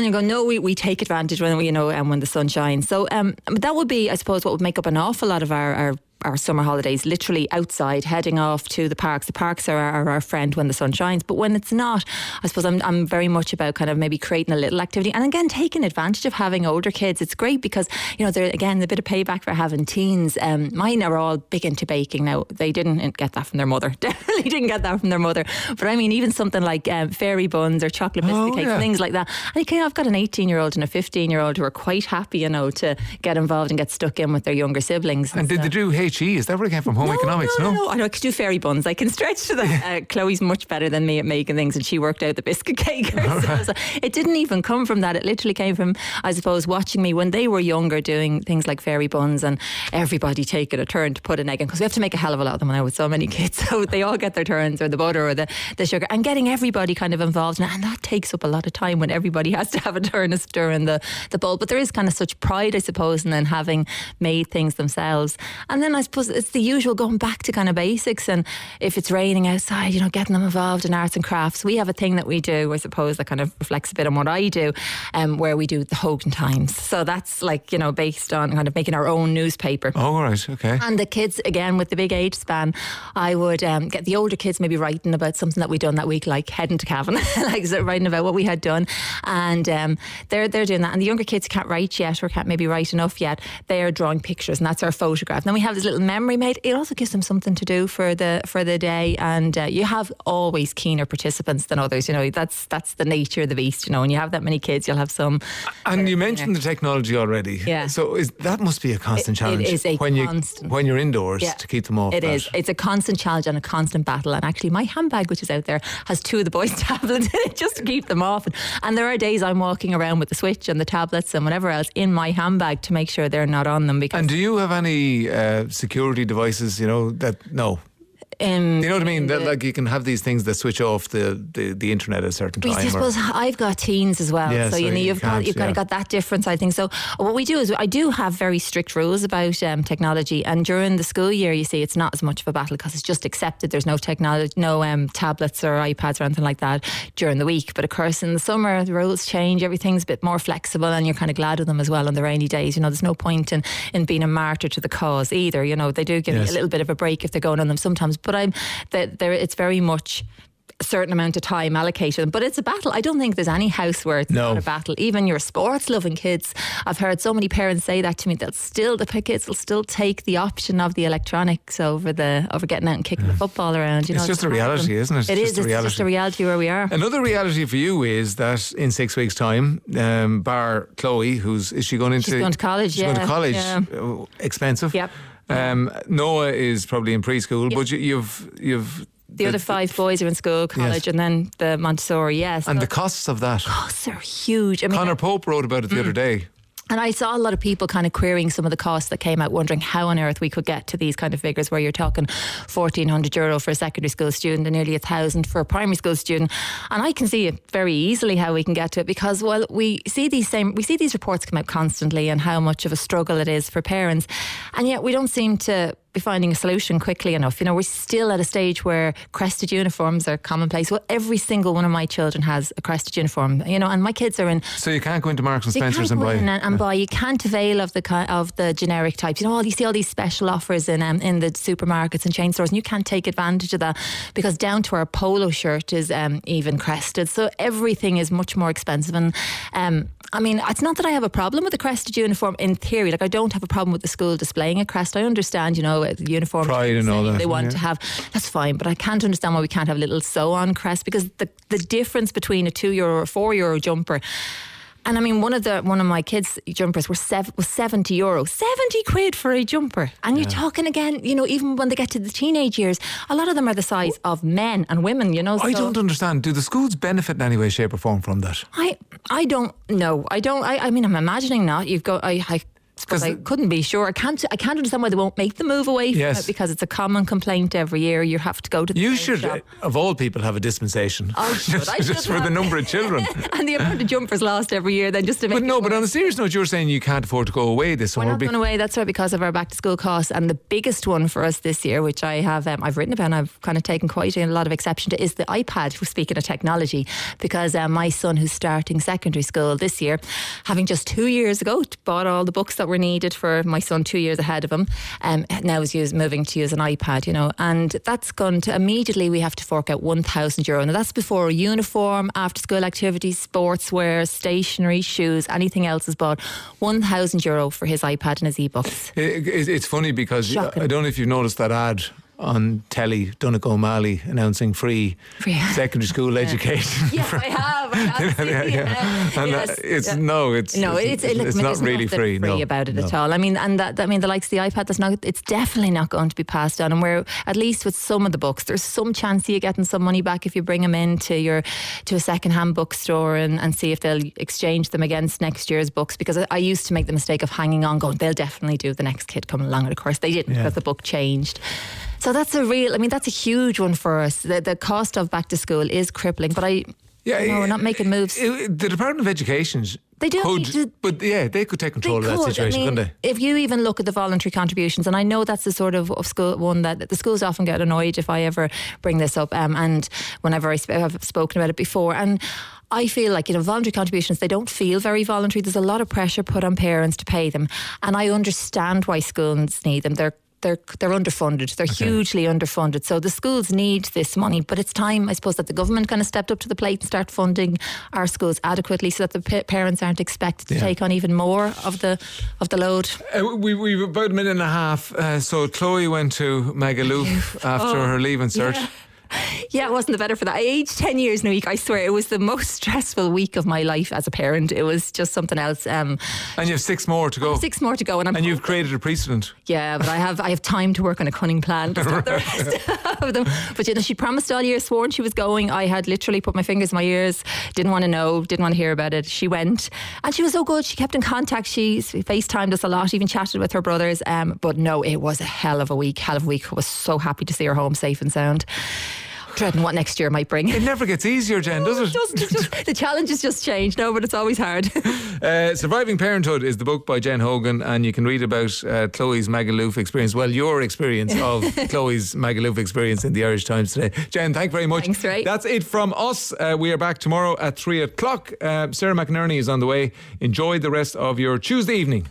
we, we take advantage when we, you know, and when the sun shines. So um, that would be, I suppose, what would make up an awful lot of our, our our summer holidays, literally outside, heading off to the parks. The parks are, are our friend when the sun shines, but when it's not, I suppose I'm, I'm very much about kind of maybe creating a little activity, and again taking advantage of having older kids. It's great because, you know, they're again a bit of payback for having teens. Um, mine are all big into baking now. They didn't get that from their mother. Definitely didn't get that from their mother. But I mean, even something like um, fairy buns or chocolate biscuit Oh, cakes, yeah. things like that. And you can, I've got an eighteen year old and a fifteen year old who are quite happy, you know, to get involved and get stuck in with their younger siblings. And did they do H E? Is that where it came from? Home No, economics? no, No. no, no. I know I could do fairy buns. I can stretch to that. Uh, Chloe's much better than me at making things, and she worked out the biscuit cake herself. So it didn't even come from that. It literally came from, I suppose, watching me when they were younger doing things like fairy buns, and everybody taking a turn to put an egg in, because we have to make a hell of a lot of them now with so many kids. So they all get their turns, or the butter or the, the sugar, and getting everybody kind of involved. And that takes up a lot of time when everybody has to have a turn of stir in the, the bowl. But there is kind of such pride, I suppose, in then having made things themselves. And then I suppose it's the usual going back to kind of basics, and if it's raining outside, you know, getting them involved in arts and crafts. We have a thing that we do, I suppose, that kind of reflects a bit on what I do, um, where we do the Hogan Times. So that's like, you know, based on kind of making our own newspaper. Oh, all right, okay. And the kids, again, with the big age span, I would um, get the older kids maybe writing about something that we'd done that week, like heading to Cavan, like so writing about what we had done. And um, they're they're doing that. And the younger kids who can't write yet, or can't maybe write enough yet, they're drawing pictures, and that's our photograph. And then we have this little memory made. It also gives them something to do for the for the day. And uh, you have always keener participants than others. You know, that's that's the nature of the beast. You know, when you have that many kids, you'll have some. And you mentioned the technology already. Yeah. So is, that must be a constant It- challenge it is a when constant. you when you're indoors Yeah. to keep them off. It that. is. It's a constant challenge and a constant battle. And actually, my handbag, which is out there, has two of the boys' tablets in it just to keep them off. And, and there are days I'm walking around with the Switch and the tablets and whatever else in my handbag to make sure they're not on them. Because And do you have any uh, security devices? You know that no. Um, you know what I mean? in That, the- like you can have these things that switch off the, the, the internet at a certain But time. I or- suppose I've got teens as well, Yeah, so so you know you you've got can't, you've kind yeah. of got that difference, I think. So what we do is I do have very strict rules about um, technology, and during the school year, you see, it's not as much of a battle because it's just accepted. There's no technology, no um, tablets or iPads or anything like that during the week. But of course, in the summer, the rules change. Everything's a bit more flexible, and you're kind of glad of them as well on the rainy days. You know, there's no point in in being a martyr to the cause either. You know, they do give Yes. you a little bit of a break if they're going on them sometimes. But I'm that there, it's very much a certain amount of time allocated, but it's a battle. I don't think there's any house where it's No. not a battle. Even your sports loving kids, I've heard so many parents say that to me, they'll still the kids will still take the option of the electronics over the over getting out and kicking the football around. You It's know, just a hard for reality, them. isn't it? It's It is. just a It's reality. just a reality where we are. Another reality for you is that in six weeks' time, um, bar Chloe, who's is she going into? She's going to college, She's going to yeah, college. yeah. Uh, expensive. Yep. Um, Noah is probably in preschool, but you, you've you've The other five boys are in school, college, Yes. and then the Montessori. Yes, and So the costs of that. costs are huge. I mean, Connor Pope wrote about it the other day. And I saw a lot of people kind of querying some of the costs that came out, wondering how on earth we could get to these kind of figures where you're talking fourteen hundred euro for a secondary school student and nearly a thousand for a primary school student. And I can see it very easily how we can get to it, because, well, we see these same we see these reports come out constantly and how much of a struggle it is for parents, and yet we don't seem to be finding a solution quickly enough. You know, we're still at a stage where crested uniforms are commonplace. Well, every single one of my children has a crested uniform, you know, and my kids are in. So you can't go into Marks and You Spencer's can't and go buy. in and, and buy. You can't avail of the ki- of the generic types. You know, all you see all these special offers in um, in the supermarkets and chain stores, and you can't take advantage of that because down to our polo shirt is um, even crested. So everything is much more expensive. And um, I mean, it's not that I have a problem with the crested uniform in theory. Like, I don't have a problem with the school displaying a crest. I understand, you know, the uniform Pride and all that, they want yeah. to have. That's fine, but I can't understand why we can't have a little sew on crest, because the the difference between a two euro or a four euro jumper. And I mean, one of the one of my kids' jumpers were seven, was seventy euro, seventy quid for a jumper. And you're talking again, you know, even when they get to the teenage years, a lot of them are the size of men and women. You know, I so don't understand. Do the schools benefit in any way, shape, or form from that? I I don't know. I don't. I, I mean, I'm imagining not. You've got. I. I Because I couldn't be sure. I can't. I can't understand why they won't make the move away from Yes. it, because it's a common complaint every year. You have to go to the You same should, shop. of all people, have a dispensation. I should. just I should just for the have. number of children. And the amount of jumpers lost every year, then just to make. But no, but on a serious note, you're saying you can't afford to go away this We're summer. not be- going away. That's right, because of our back to school costs. And the biggest one for us this year, which I have, um, I've written about, and I've kind of taken quite a lot of exception to, is the iPad. We're speaking of technology, because uh, my son, who's starting secondary school this year, having just two years ago bought all the books that were needed for my son, two years ahead of him, um, now is use, moving to use an iPad, you know, and that's going to immediately we have to fork out one thousand euro. Now that's before a uniform, after school activities, sportswear, stationery, shoes, anything else is bought. one thousand euro for his iPad and his e-books. It, it, it's funny because Shocking. I don't know if you've noticed that ad on telly, Donegal O'Malley announcing free, Free. secondary school education. Yes, I have. I have seen yeah, it. yeah. And uh, Yes. it's Yeah. no, it's No, it's, it's, it, look, it's I mean, not there's really nothing free. free no, about it no. at all. I mean, and that I mean, the likes of the iPad, that's not. It's definitely not going to be passed on. And we're at least with some of the books, there's some chance of you getting some money back if you bring them into your to a second-hand bookstore and, and see if they'll exchange them against next year's books. Because I, I used to make the mistake of hanging on, going, they'll definitely do the next kid coming along, and of course they didn't, Yeah. because the book changed. So that's a real. I mean, that's a huge one for us. The, the cost of back to school is crippling, but I. Yeah, no, we're not making moves. It- the Department of Education They do could, need to- but yeah, they could take control They of that could. situation, I mean, couldn't they? If you even look at the voluntary contributions, and I know that's the sort of, of school one that the schools often get annoyed if I ever bring this up, um, and whenever I sp- have spoken about it before, and I feel like, you know, voluntary contributions, they don't feel very voluntary. There's a lot of pressure put on parents to pay them, and I understand why schools need them. They're They're they're underfunded. They're Okay. hugely underfunded. So the schools need this money, but it's time, I suppose, that the government kind of stepped up to the plate and start funding our schools adequately, so that the pa- parents aren't expected to Yeah. take on even more of the of the load. Uh, we we've about a minute and a half. Uh, so Chloe went to Magaluf after Oh, her leaving cert. yeah. Yeah, it wasn't the better for that. I aged ten years in a week. I swear, it was the most stressful week of my life as a parent. It was just something else. Um, And you have six more to go. six more to go, and I'm And you've created a precedent. Yeah, but I have I have time to work on a cunning plan to stop the rest of them. But you know, she promised all year, sworn she was going. I had literally put my fingers in my ears, didn't want to know, didn't want to hear about it. She went, and she was so good. She kept in contact. She FaceTimed us a lot, even chatted with her brothers. Um, but no, it was a hell of a week. Hell of a week. I was so happy to see her home safe and sound. Dreading what next year might bring. It never gets easier, Jen, does it? It doesn't. It's just, the challenge has just changed. No, but it's always hard. Uh, Surviving Parenthood is the book by Jen Hogan, and you can read about uh, Chloe's Magaluf experience. Well, your experience of Chloe's Magaluf experience in the Irish Times today. Jen, thank you very much. Thanks, Ray. That's it from us. Uh, we are back tomorrow at three o'clock. Uh, Sarah McInerney is on the way. Enjoy the rest of your Tuesday evening.